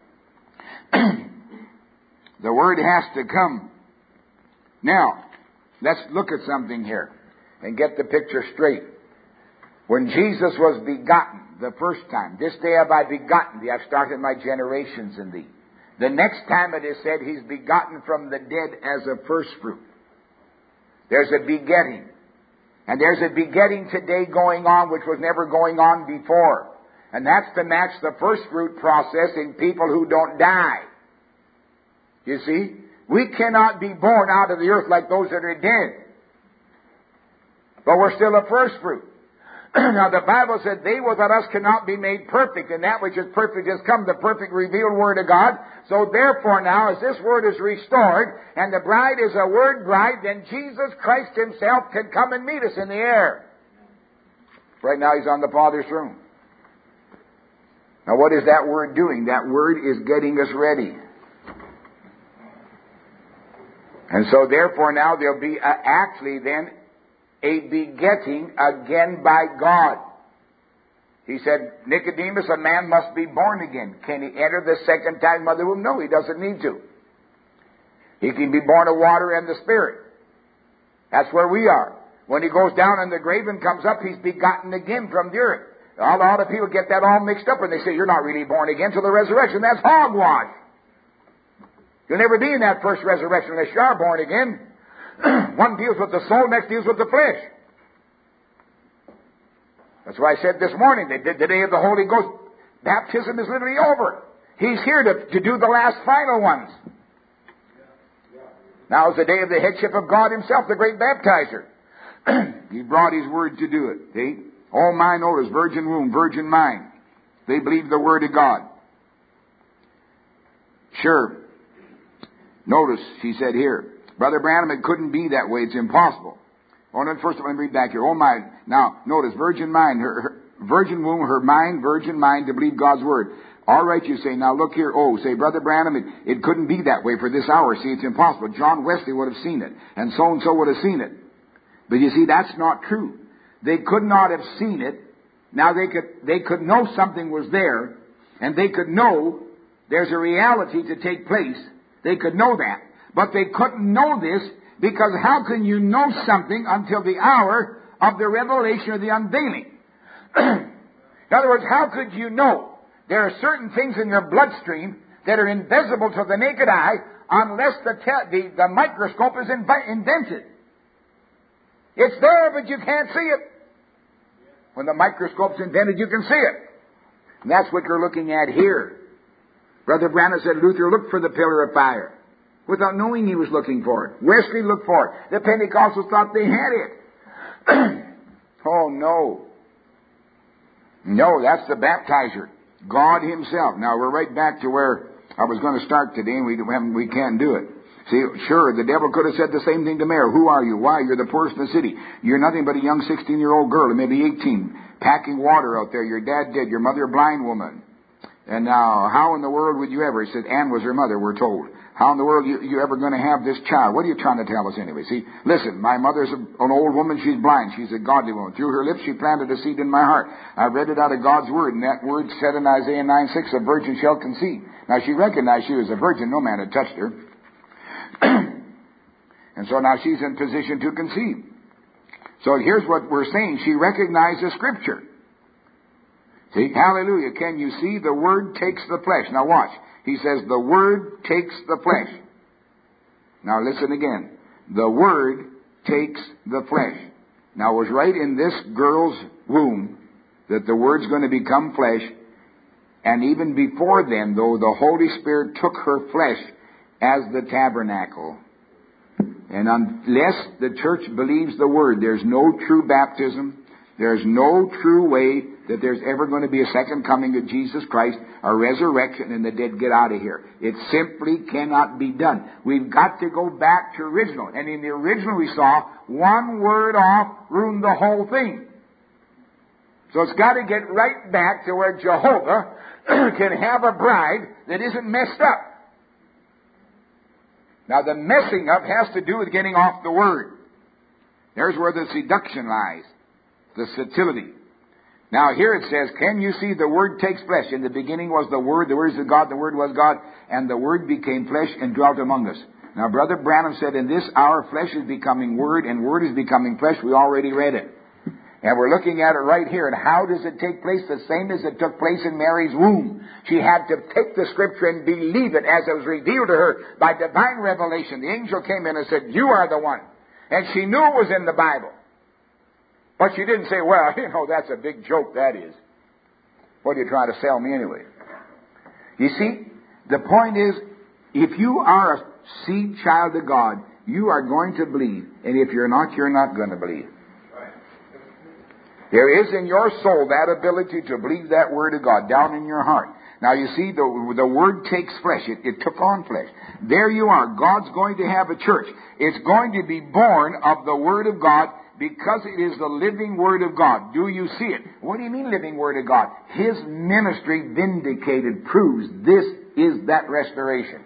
The Word has to come. Now, let's look at something here and get the picture straight. When Jesus was begotten the first time, this day have I begotten thee, I've started my generations in thee. The next time it is said he's begotten from the dead as a first fruit. There's a begetting. And there's a begetting today going on which was never going on before. And that's to match the first fruit process in people who don't die. You see? We cannot be born out of the earth like those that are dead. But we're still a first fruit. Now the Bible said, they without us cannot be made perfect, and that which is perfect has come, the perfect revealed Word of God. So therefore now, as this Word is restored, and the bride is a Word bride, then Jesus Christ Himself can come and meet us in the air. Right now He's on the Father's throne. Now what is that Word doing? That Word is getting us ready. And so therefore now there'll be actually then a begetting again by God. He said, Nicodemus, a man must be born again. Can he enter the second time mother womb? No, he doesn't need to. He can be born of water and the Spirit. That's where we are. When he goes down in the grave and comes up, he's begotten again from the earth. A lot of people get that all mixed up and they say, you're not really born again till the resurrection. That's hogwash. You'll never be in that first resurrection unless you are born again. One deals with the soul, next deals with the flesh. That's why I said this morning, the day of the Holy Ghost, baptism is literally over. He's here to do the last final ones. Now is the day of the headship of God Himself, the great baptizer. He brought His Word to do it. See? All mine notice, virgin womb, virgin mind. They believe the Word of God. Sure. Notice, she said here, Brother Branham, it couldn't be that way. It's impossible. Oh, no, first let me read back here. Oh, my. Now, notice, virgin mind, her virgin womb, her mind, virgin mind to believe God's Word. All right, you say, now look here. Oh, say, Brother Branham, it couldn't be that way for this hour. See, it's impossible. John Wesley would have seen it, and so would have seen it. But you see, that's not true. They could not have seen it. Now, they could know something was there, and they could know there's a reality to take place, They could know that. But they couldn't know this because how can you know something until the hour of the revelation or the unveiling? In other words, how could you know? There are certain things in your bloodstream that are invisible to the naked eye unless the microscope is invented. It's there, but you can't see it. When the microscope's invented, you can see it. And that's what you're looking at here. Brother Branham said Luther looked for the pillar of fire without knowing he was looking for it. Wesley looked for it. The Pentecostals thought they had it. Oh, no. No, that's the baptizer. God Himself. Now, we're right back to where I was going to start today, and we can't do it. See, sure, the devil could have said the same thing to Mary. Who are you? Why? You're the poorest in the city. You're nothing but a young 16-year-old girl, maybe 18, packing water out there. Your dad dead. Your mother a blind woman. And now, how in the world would you ever? He said, Anne was her mother, we're told. How in the world you ever going to have this child? What are you trying to tell us anyway? See, listen, my mother's an old woman. She's blind. She's a godly woman. Through her lips she planted a seed in my heart. I read it out of God's Word, and that Word said in Isaiah 9:6, a virgin shall conceive. Now, she recognized she was a virgin. No man had touched her. And so now she's in position to conceive. So here's what we're saying. She recognized the Scripture. See, hallelujah. Can you see? The Word takes the flesh. Now watch. He says, the Word takes the flesh. Now listen again. The Word takes the flesh. Now it was right in this girl's womb that the Word's going to become flesh. And even before then, though, the Holy Spirit took her flesh as the tabernacle. And unless the church believes the Word, there's no true baptism. There's no true way that there's ever going to be a second coming of Jesus Christ, a resurrection, and the dead get out of here. It simply cannot be done. We've got to go back to original. And in the original we saw, one word off ruined the whole thing. So it's got to get right back to where Jehovah can have a bride that isn't messed up. Now the messing up has to do with getting off the Word. There's where the seduction lies. The subtlety. Now here it says, can you see the Word takes flesh? In the beginning was the Word is of God, the Word was God, and the Word became flesh and dwelt among us. Now Brother Branham said, in this hour flesh is becoming Word, and Word is becoming flesh. We already read it. And we're looking at it right here. And how does it take place? The same as it took place in Mary's womb. She had to take the Scripture and believe it as it was revealed to her by divine revelation. The angel came in and said, you are the one. And she knew it was in the Bible. But she didn't say, well, that's a big joke, that is. What are you trying to sell me anyway? You see, the point is, if you are a seed child of God, you are going to believe. And if you're not going to believe. There is in your soul that ability to believe that Word of God down in your heart. Now you see, the Word takes flesh. It took on flesh. There you are. God's going to have a church. It's going to be born of the Word of God because it is the living Word of God. Do you see it? What do you mean living Word of God? His ministry vindicated proves this is that restoration.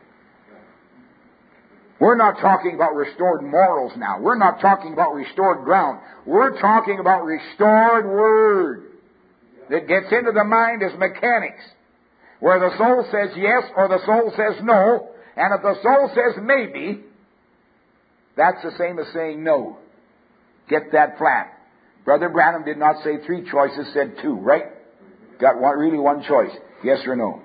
We're not talking about restored morals now. We're not talking about restored ground. We're talking about restored Word that gets into the mind as mechanics, where the soul says yes or the soul says no, and if the soul says maybe, that's the same as saying no. Get that flat. Brother Branham did not say 3 choices, said 2, right? Got one choice, yes or no.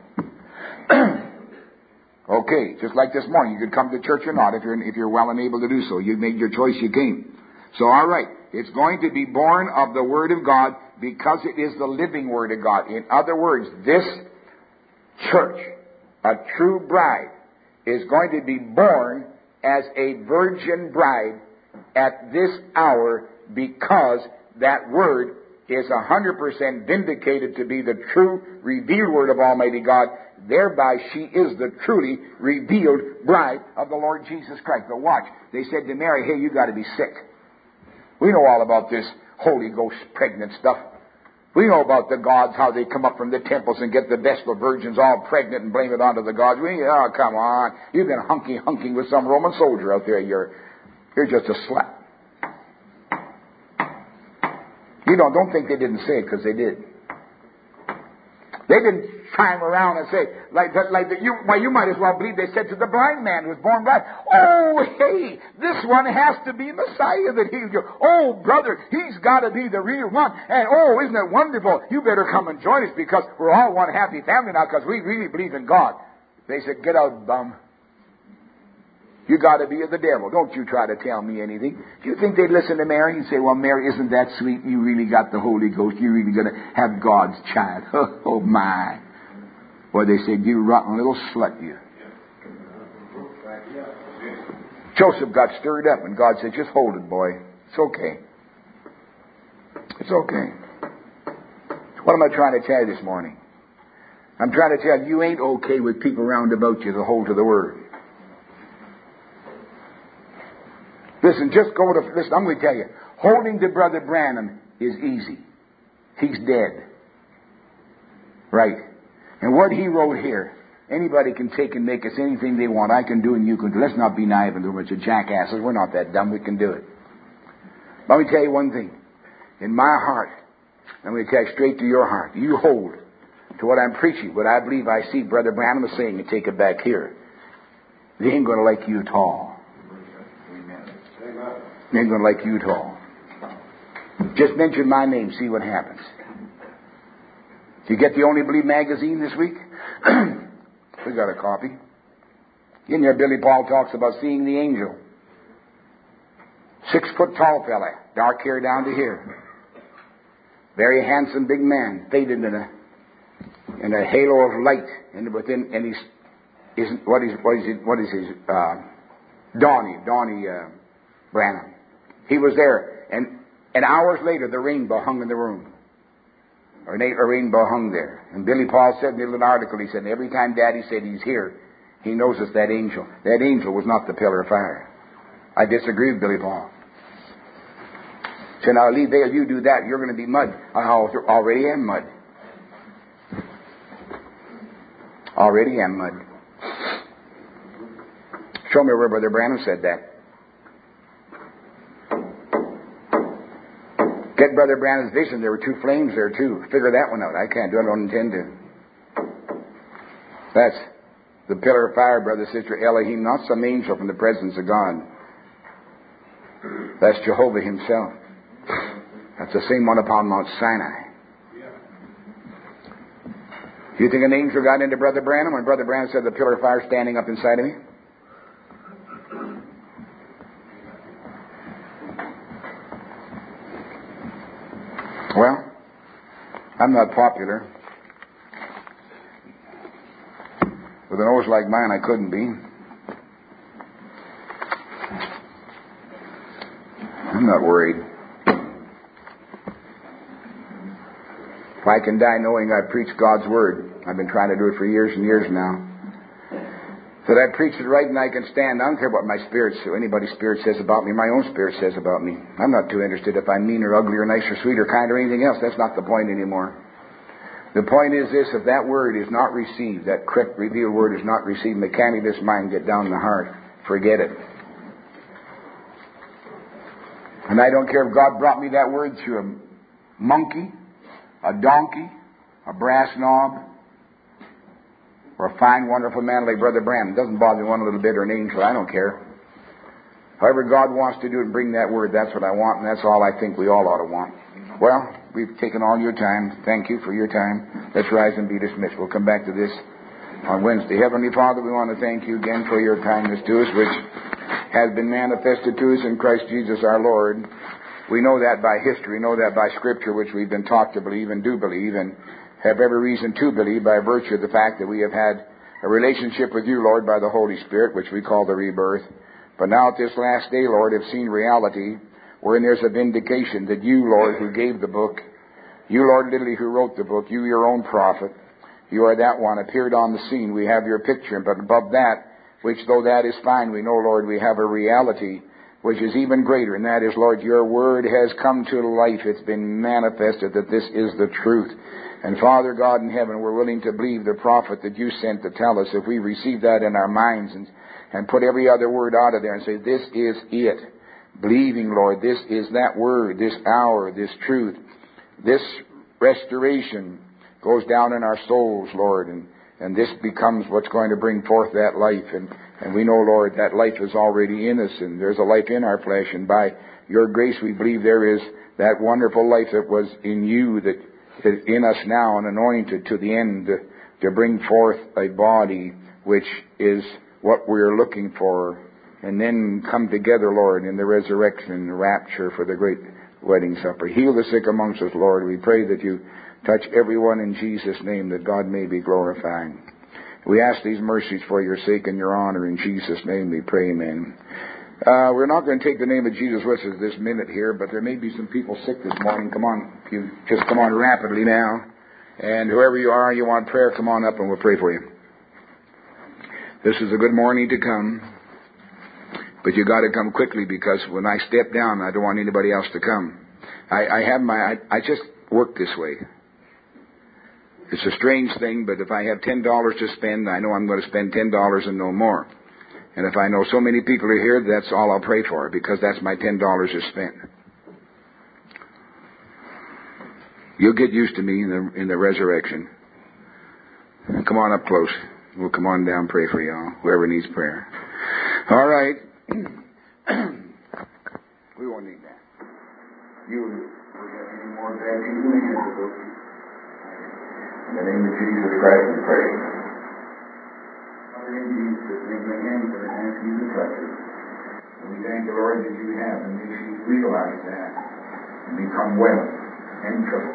Okay, just like this morning, you could come to church or not if you're well and able to do so. You made your choice, you came. So, all right, it's going to be born of the Word of God because it is the living Word of God. In other words, this church, a true bride, is going to be born as a virgin bride at this hour because that Word is 100% vindicated to be the true revealed Word of Almighty God. Thereby she is the truly revealed bride of the Lord Jesus Christ. But watch, they said to Mary, hey, you got to be sick. We know all about this Holy Ghost pregnant stuff. We know about the gods, how they come up from the temples and get the Vestal virgins all pregnant and blame it onto the gods. Oh, come on. You've been hunking with some Roman soldier out there. You're just a slut. Don't think they didn't say it, because they did. They didn't chime around and say, you might as well believe they said to the blind man who was born blind, oh, hey, this one has to be Messiah that healed you. Oh, brother, he's got to be the real one. And oh, isn't it wonderful? You better come and join us because we're all one happy family now because we really believe in God. They said, get out, bum. You got to be of the devil. Don't you try to tell me anything. Do you think they'd listen to Mary and say, well, Mary, isn't that sweet? You really got the Holy Ghost. You're really going to have God's child. Oh, my. Well, they said, you rotten little slut, you. Joseph got stirred up, and God said, just hold it, boy. It's okay. It's okay. What am I trying to tell you this morning? I'm trying to tell you ain't okay with people round about you to hold to the Word. Listen, I'm going to tell you, holding to Brother Branham is easy. He's dead. Right. And what he wrote here, anybody can take and make us anything they want. I can do and you can do. Let's not be naive and do a bunch of jackasses. We're not that dumb. We can do it. Let me tell you one thing. In my heart, I'm going to tell you straight to your heart. You hold to what I'm preaching, what I believe I see Brother Branham is saying, and take it back here. They ain't going to like you at all. They ain't going to like you at all. Just mention my name, see what happens. Did you get the Only Believe magazine this week? We got a copy. In there, Billy Paul talks about seeing the angel. 6-foot tall fella, dark hair down to here. Very handsome big man, faded in a halo of light, and Donnie Branham. He was there, and hours later the rainbow hung in the room. A rainbow hung there. And Billy Paul said in the little article, he said, every time Daddy said he's here, he knows it's that angel. That angel was not the pillar of fire. I disagree with Billy Paul. So now, Lee Vale, you do that, you're going to be mud. I already am mud. Already am mud. Show me where Brother Branham said that. Get Brother Branham's vision. There were 2 flames there too. Figure that one out. I can't do it. I don't intend to. That's the pillar of fire, brother, sister, Elohim, not some angel from the presence of God. That's Jehovah himself. That's the same one upon Mount Sinai. Do you think an angel got into Brother Branham when Brother Branham said the pillar of fire standing up inside of me? Well, I'm not popular. With a nose like mine, I couldn't be. I'm not worried. If I can die knowing I preach God's Word, I've been trying to do it for years and years now, that I preach it right and I can stand. I don't care what my spirit, anybody's spirit says about me. My own spirit says about me. I'm not too interested if I'm mean or ugly or nice or sweet or kind or anything else. That's not the point anymore. The point is this: if that word is not received, that correct revealed word is not received, mechanically this mind get down in the heart. Forget it. And I don't care if God brought me that word through a monkey, a donkey, a brass knob, or a fine, wonderful man like Brother Branham. It doesn't bother me one little bit, or an angel. I don't care. However God wants to do it and bring that word, that's what I want, and that's all I think we all ought to want. Well, we've taken all your time. Thank you for your time. Let's rise and be dismissed. We'll come back to this on Wednesday. Heavenly Father, we want to thank you again for your kindness to us, which has been manifested to us in Christ Jesus our Lord. We know that by history, know that by Scripture, which we've been taught to believe and do believe, and have every reason to believe by virtue of the fact that we have had a relationship with you, Lord, by the Holy Spirit, which we call the rebirth. But now at this last day, Lord, have seen reality, wherein there's a vindication that you, Lord, who gave the book, you, Lord, literally who wrote the book, you, your own prophet, you are that one, appeared on the scene. We have your picture, but above that, which though that is fine, we know, Lord, we have a reality which is even greater, and that is, Lord, your word has come to life. It's been manifested that this is the truth. And Father God in heaven, we're willing to believe the prophet that you sent to tell us. If we receive that in our minds and put every other word out of there and say, this is it. Believing, Lord, this is that word, this hour, this truth, this restoration, goes down in our souls, Lord, and this becomes what's going to bring forth that life. And we know, Lord, that life is already in us, and there's a life in our flesh, and by your grace we believe there is that wonderful life that was in you that is in us now and anointed to the end to bring forth a body which is what we're looking for, and then come together, Lord, in the resurrection and the rapture for the great wedding supper. Heal the sick amongst us, Lord. We pray that you touch everyone in Jesus' name, that God may be glorified. We ask these mercies for your sake and your honor. In Jesus' name we pray, amen. We're not going to take the name of Jesus with us this minute here, but there may be some people sick this morning. Come on, you just come on rapidly now. And whoever you are, you want prayer, come on up and we'll pray for you. This is a good morning to come, but you got to come quickly, because when I step down, I don't want anybody else to come. I just work this way. It's a strange thing, but if I have $10 to spend, I know I'm going to spend $10 and no more. And if I know so many people are here, that's all I'll pray for, because that's my $10 is spent. You'll get used to me in the resurrection. Come on up close. We'll come on down and pray for you all, whoever needs prayer. All right. We won't need that. You have any more bad people in here? In the name of Jesus Christ we pray. Father, in Jesus' name, the hands that are asking you to touch her. And we thank the Lord that you have, and may she realize that and become well and trouble.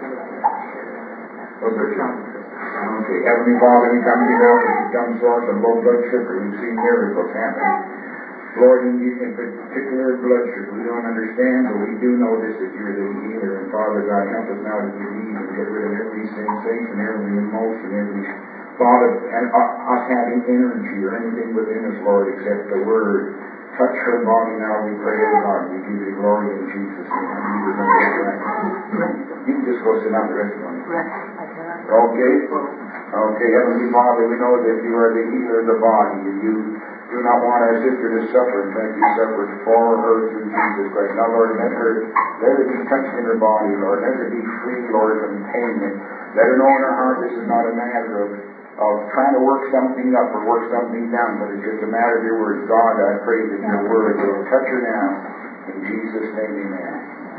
Okay, Heavenly Father, we come to you now with the dumb source of low blood sugar. We've seen miracles happen. Lord, in particular blood sugar, we don't understand, but we do know this, that you're the healer. And Father God, help us now to believe and get rid of every sensation, every emotion, every thought of us having energy or anything within us, Lord, except the Word. Touch her body now, we pray, oh God. We give you glory in Jesus' name. You can just go sit down the rest of them. Okay? Okay, Heavenly Father, we know that you are the healer of the body, and you do not want our sister to suffer. In fact, you suffered for her through Jesus Christ. Now, Lord, let her be touched in her body, Lord. Let her be free, Lord, from pain. And let her know in her heart this is not a matter of trying to work something up or work something down, but it's just a matter of your word. God, I pray that your word will touch her now. In Jesus' name, amen.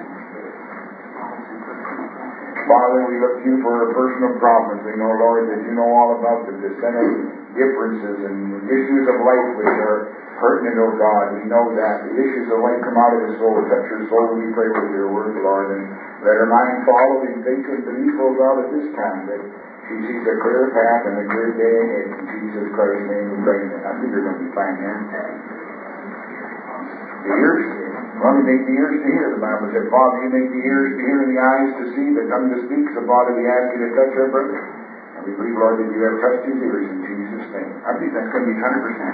Father, we look to you for her personal problems. We know, Lord, that you know all about them, the differences and issues of life which are pertinent, oh God. We know that the issues of life come out of the soul. Touch her soul, we pray with your word, Lord, and let her mind follow in faith and belief, oh God, at this time, that she sees a clear path and a clear day ahead. In Jesus Christ's name we pray. I think you're going to be fine here. The ears, well, you make the ears to hear. The Bible said, Father, you make the ears to hear and the eyes to see, the tongue to speak. So, Father, we ask you to touch our brother. And we believe, Lord, that you have touched his ears in Jesus' name. I believe that's going to be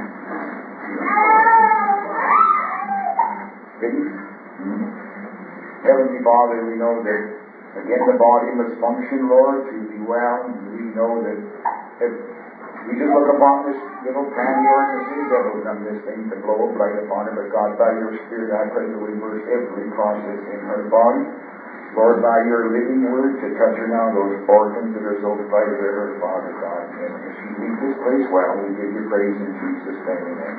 100%. Heavenly Father, we know that, again, the body must function, Lord, to be well. And we know that if we just look upon this little tiny organization, devil done this thing to blow a blight upon it. But God, by your Spirit, I pray to reverse every process in her body. Lord, by your living word, to touch her now, those organs that are so vital to her, Father God. And if she leaves this place well, we give you praise in Jesus' name. Amen.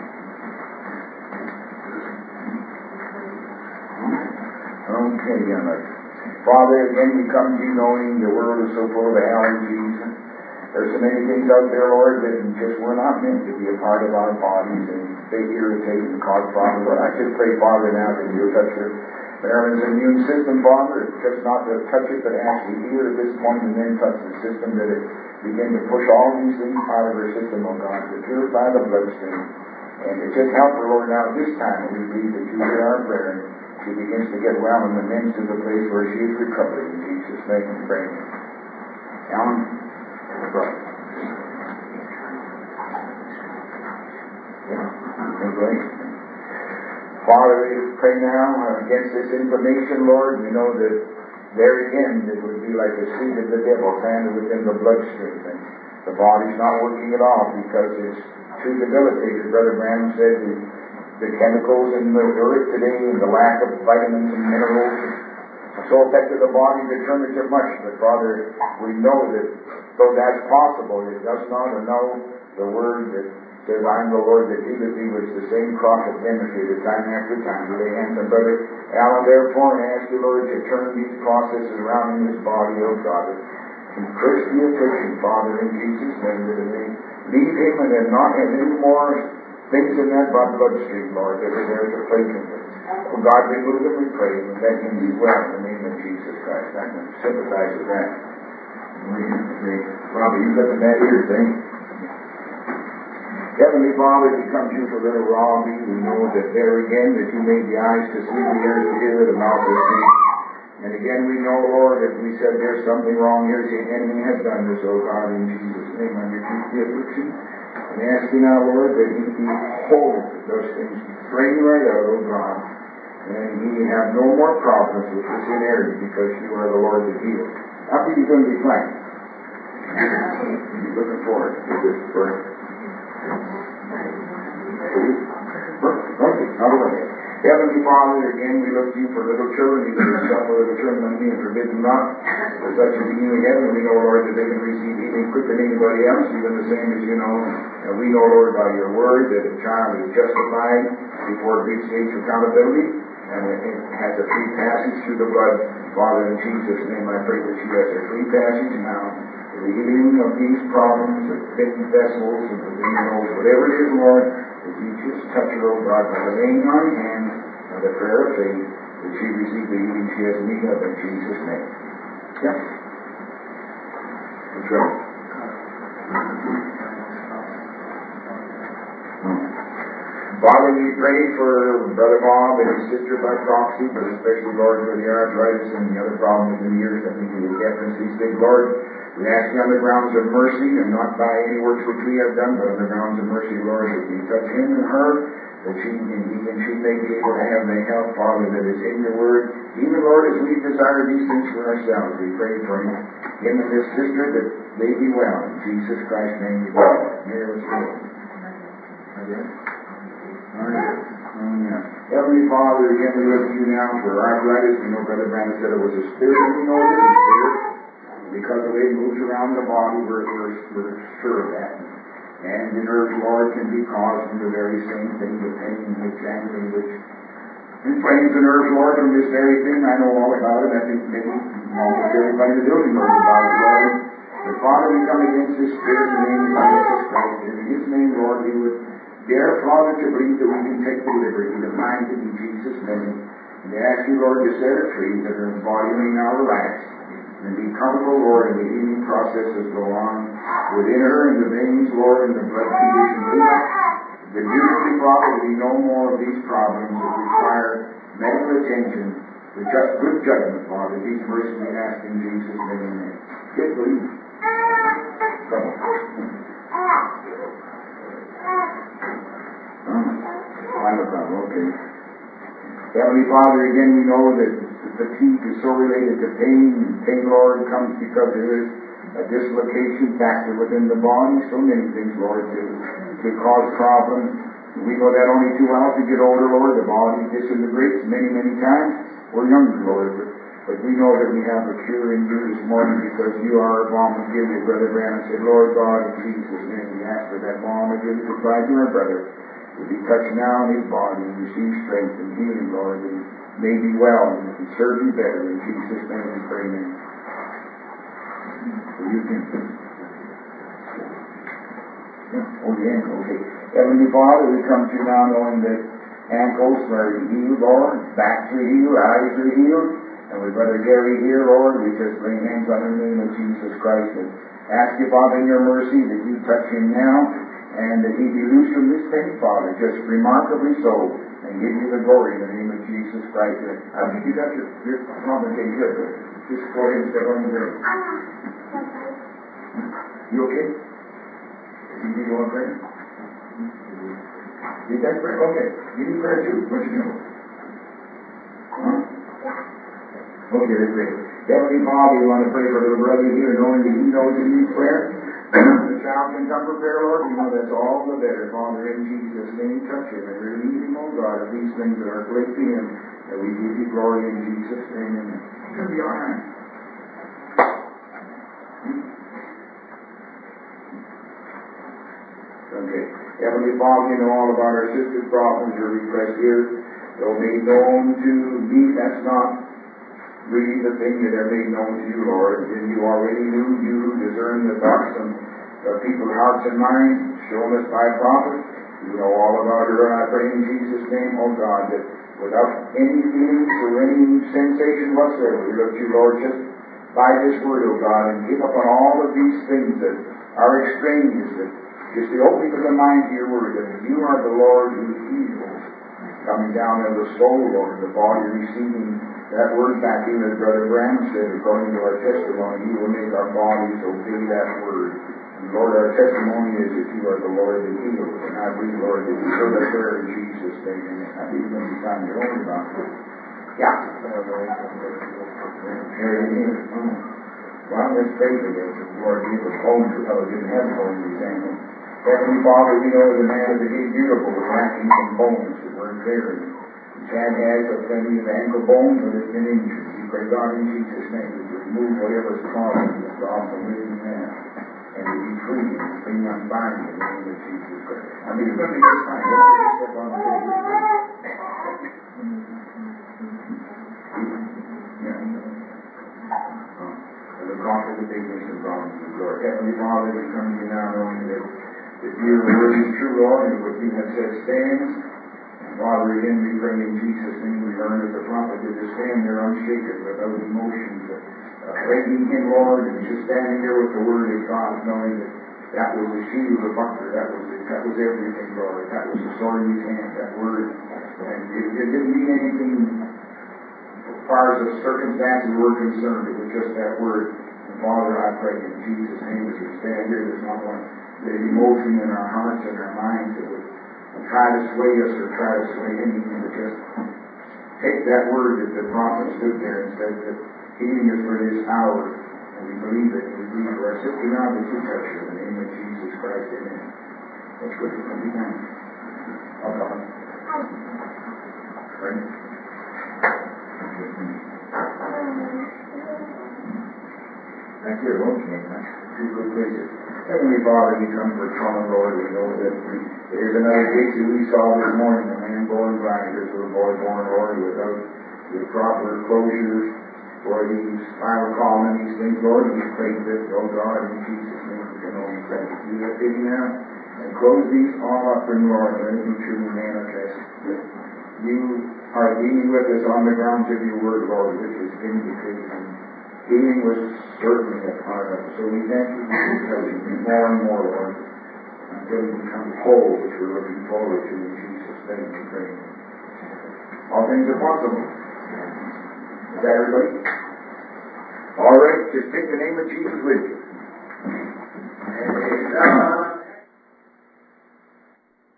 Okay, Father, again, we come to you knowing the world is so full of allergies. There's so many things out there, Lord, that just were not meant to be a part of our bodies, and they irritate and cause problems. Lord, I just pray, Father, now that you'll touch her Marilyn's immune system, Father, just not to touch it, but actually heal at this point and then touch the system, that it begin to push all these things out of her system, oh God, to purify the bloodstream. And to just help her, Lord, now this time, we believe that you hear our prayer, and she begins to get well and amends to the place where she is recovered. In Jesus' name we pray. Alan? Right. Okay. Father, we pray now against this inflammation, Lord. We know that there again it would be like a seed of the devil planted within the bloodstream, and the body's not working at all because it's too debilitated. Brother Branham said the chemicals in the earth today and the lack of vitamins and minerals, so so affected the body to turn it to much. But Father, we know that though that's possible, it does not annul the word that says, I am the Lord that healeth thee, which the same prophet demonstrated time after time. We lay hands on Brother Alan, therefore, and ask you, Lord, to turn these processes around in his body, O God. And curse the affliction, Father, in Jesus' name, that it may leave him and then not have any more things in that bloodstream, Lord, that are there to plague him with. Oh God, remove them, we pray, and let him be well in the name of Jesus Christ. I can sympathize with that. Robert, you've got the bad ear thing. Heavenly Father, we come to you for little Robbie. We know that there again that you made the eyes to see, the ears to hear, the mouth to speak. And again we know, Lord, if we said there's something wrong here, the enemy has done this, O God, in Jesus' name, I rebuke the affliction. And ask you now, Lord, that he be whole, that those things drain right out, O God. And he have no more problems with this inheritance, because you are the Lord that heals. I think he's going to be fine. He's looking forward to this prayer. Heavenly Father, again we look to you for little children, either yourself or little children unto me, and forbid them not, for such as you in heaven. We know, Lord, that they can receive healing quicker than anybody else, even the same as you know. And we know, Lord, by your word, that a child is justified before it reaches age of accountability, and it has a free passage through the blood. Father, in Jesus' name, I pray that she has a free passage now. The healing of these problems, of thin vessels, and the nose, whatever it is, Lord, that you just touch her, oh God, by the laying on hands and the prayer of faith, that she receive the healing she has need of in Jesus' name. Yep. That's right. Father, we pray for Brother Bob and his sister by proxy, but especially, Lord, for the arthritis and the other problems in the ears. I think he was deaf and these things, Lord. We ask you on the grounds of mercy, and not by any works which we have done, but on the grounds of mercy, Lord, that you touch him and her, that she may be able to have the help, Father, that is in your word. Even, Lord, as we desire these things for ourselves, we pray for him and his sister, that they be well. In Jesus Christ's name we pray. Here is the Lord. Heavenly Father, again we look to you now for arthritis. We know Brother Brandon said it was a spirit, and we know it is a spirit. Because the way it moves around the body, we're sure of that. And the nerves, Lord, can be caused from the very same thing, the pain, the jangling, which inflames the nerves, Lord, from this very thing. I know all about it. I think maybe almost everybody in the building knows about it, Lord. But Father, we come against this spirit in the name of Jesus Christ. And in his name, Lord, we would dare, Father, to believe that we can take the liberty to bind it in Jesus' name. And ask you, Lord, to set her free, that her body may now relax. And be comfortable, Lord, and the healing processes go on within her, in the veins, Lord, and the blood condition. The beautifully, Father, to be no more of these problems that require medical attention, but just good judgment, Father. These mercies we ask in Jesus' name. Get believe. Come on. I'm a problem, okay. Heavenly Father, again we know that fatigue is so related to pain, and pain, Lord, comes because there is a dislocation factor within the body. So many things, Lord, to cause problems. We know that only too well. As we get older, Lord, the body disintegrates many, many times. We're younger, Lord, but we know that we have a cure in you this morning because you are a balm of Gilead. Brother Brandon said, Lord God, in Jesus' name, we ask for that balm of Gilead to apply to our brother. To be touched now in his body and receive strength and healing, Lord, and may be well and can serve you better. In Jesus' name we pray. Amen. So you can. Oh, the ankle, okay. Heavenly Father, we come to you now knowing that ankles are healed, Lord, backs are healed, eyes are healed, and with Brother Gary here, Lord, we just lay hands on the name of Jesus Christ and ask you, Father, in your mercy, that you touch him now. And that he be loose from this pain, Father, just remarkably so, and give you the glory in the name of Jesus Christ. I think you got your problem taken care of. Just go ahead and step on the grave. You okay? You need one prayer? You got prayer? Okay. You need prayer too. What you know? Huh? Okay, that's great. Heavenly Father, we want to pray for little brother here, knowing that he knows he needs prayer. The child can come for prayer, Lord. We know that's all the better. Father, in Jesus' name, touch him and relieve him, oh God, of these things that are plagued to him. And we give you glory in Jesus' name. Amen. It's going to be all right. Okay. Heavenly Father, you know all about our sister's problems or requests here. Though made known to me, that's not really the thing that are made known to you, Lord. And you already knew, you who discern the thoughts and people's hearts and minds, shown us by prophet. You know all about her, and I pray in Jesus' name, oh God, that without any feelings or any sensation whatsoever, we look to you, Lord, just by this word, oh God, and give upon all of these things that are extraneous, that just the opening of the mind to your word, that you are the Lord who heals, coming down in the soul, Lord, the body receiving that word back in, as Brother Branham said, according to our testimony, you will make our bodies obey that word. And Lord, our testimony is that you are the Lord that heals. And I believe, Lord, that you heard our prayer in Jesus' name. And I believe when you find your own about it. Yeah. Here it is. Well, let's pray for this. The Lord gave us bones, the fellow didn't have bones examined. Heavenly Father, we know the man of the gate beautiful was lacking some bones that weren't there. Chad has plenty of ankle bones, but it's been injured. We pray, God, in Jesus' name, that you remove whatever's causing the problem with him now, and to be free and bring on fire in the name of Jesus Christ. I mean, it's going to be just fine. Don't just step on the table. The cost of the bigness and problems of glory. Heavenly Father, we come to you now knowing that your word is true, Lord, and what you have said stands. Father, again, we pray in Jesus' name. We learn as a prophet to just stand there unshaken, without emotions, praising him, Lord, and just standing there with the word of God, knowing that that was the shield, the buckler, that was everything, Lord. That was the sword in his hand, that word. And it didn't mean anything as far as the circumstances were concerned. It was just that word. And Father, I pray in Jesus' name as we stand here, there's not one bit of emotion in our hearts and our minds that would try to sway us or try to sway anything, but just take that word that the prophet stood there and said that healing is for this hour, and we believe it, and we believe for our sister now that you touch her in the name of Jesus Christ. Amen. That's good. Let me thank you. I'll come. Right? That's your own name. That's two good places. Heavenly Father, we come for common, Lord. We know that there's another case that we saw this morning, a man born blind, this little boy born, Lord, without the proper closures for these spinal column and these things, Lord. We pray that, oh God, in Jesus' name, we can only pray that you have been now and close these all up for Lord, and let it be true and manifest that you are dealing with us on the grounds of your word, Lord, which is vindicated. Healing was certainly a part of it. So we thank you for your presence more and more, Lord, until we become whole, which we're looking forward to in Jesus' name we pray. All things are possible. Is that everybody? All right, just take the name of Jesus with you.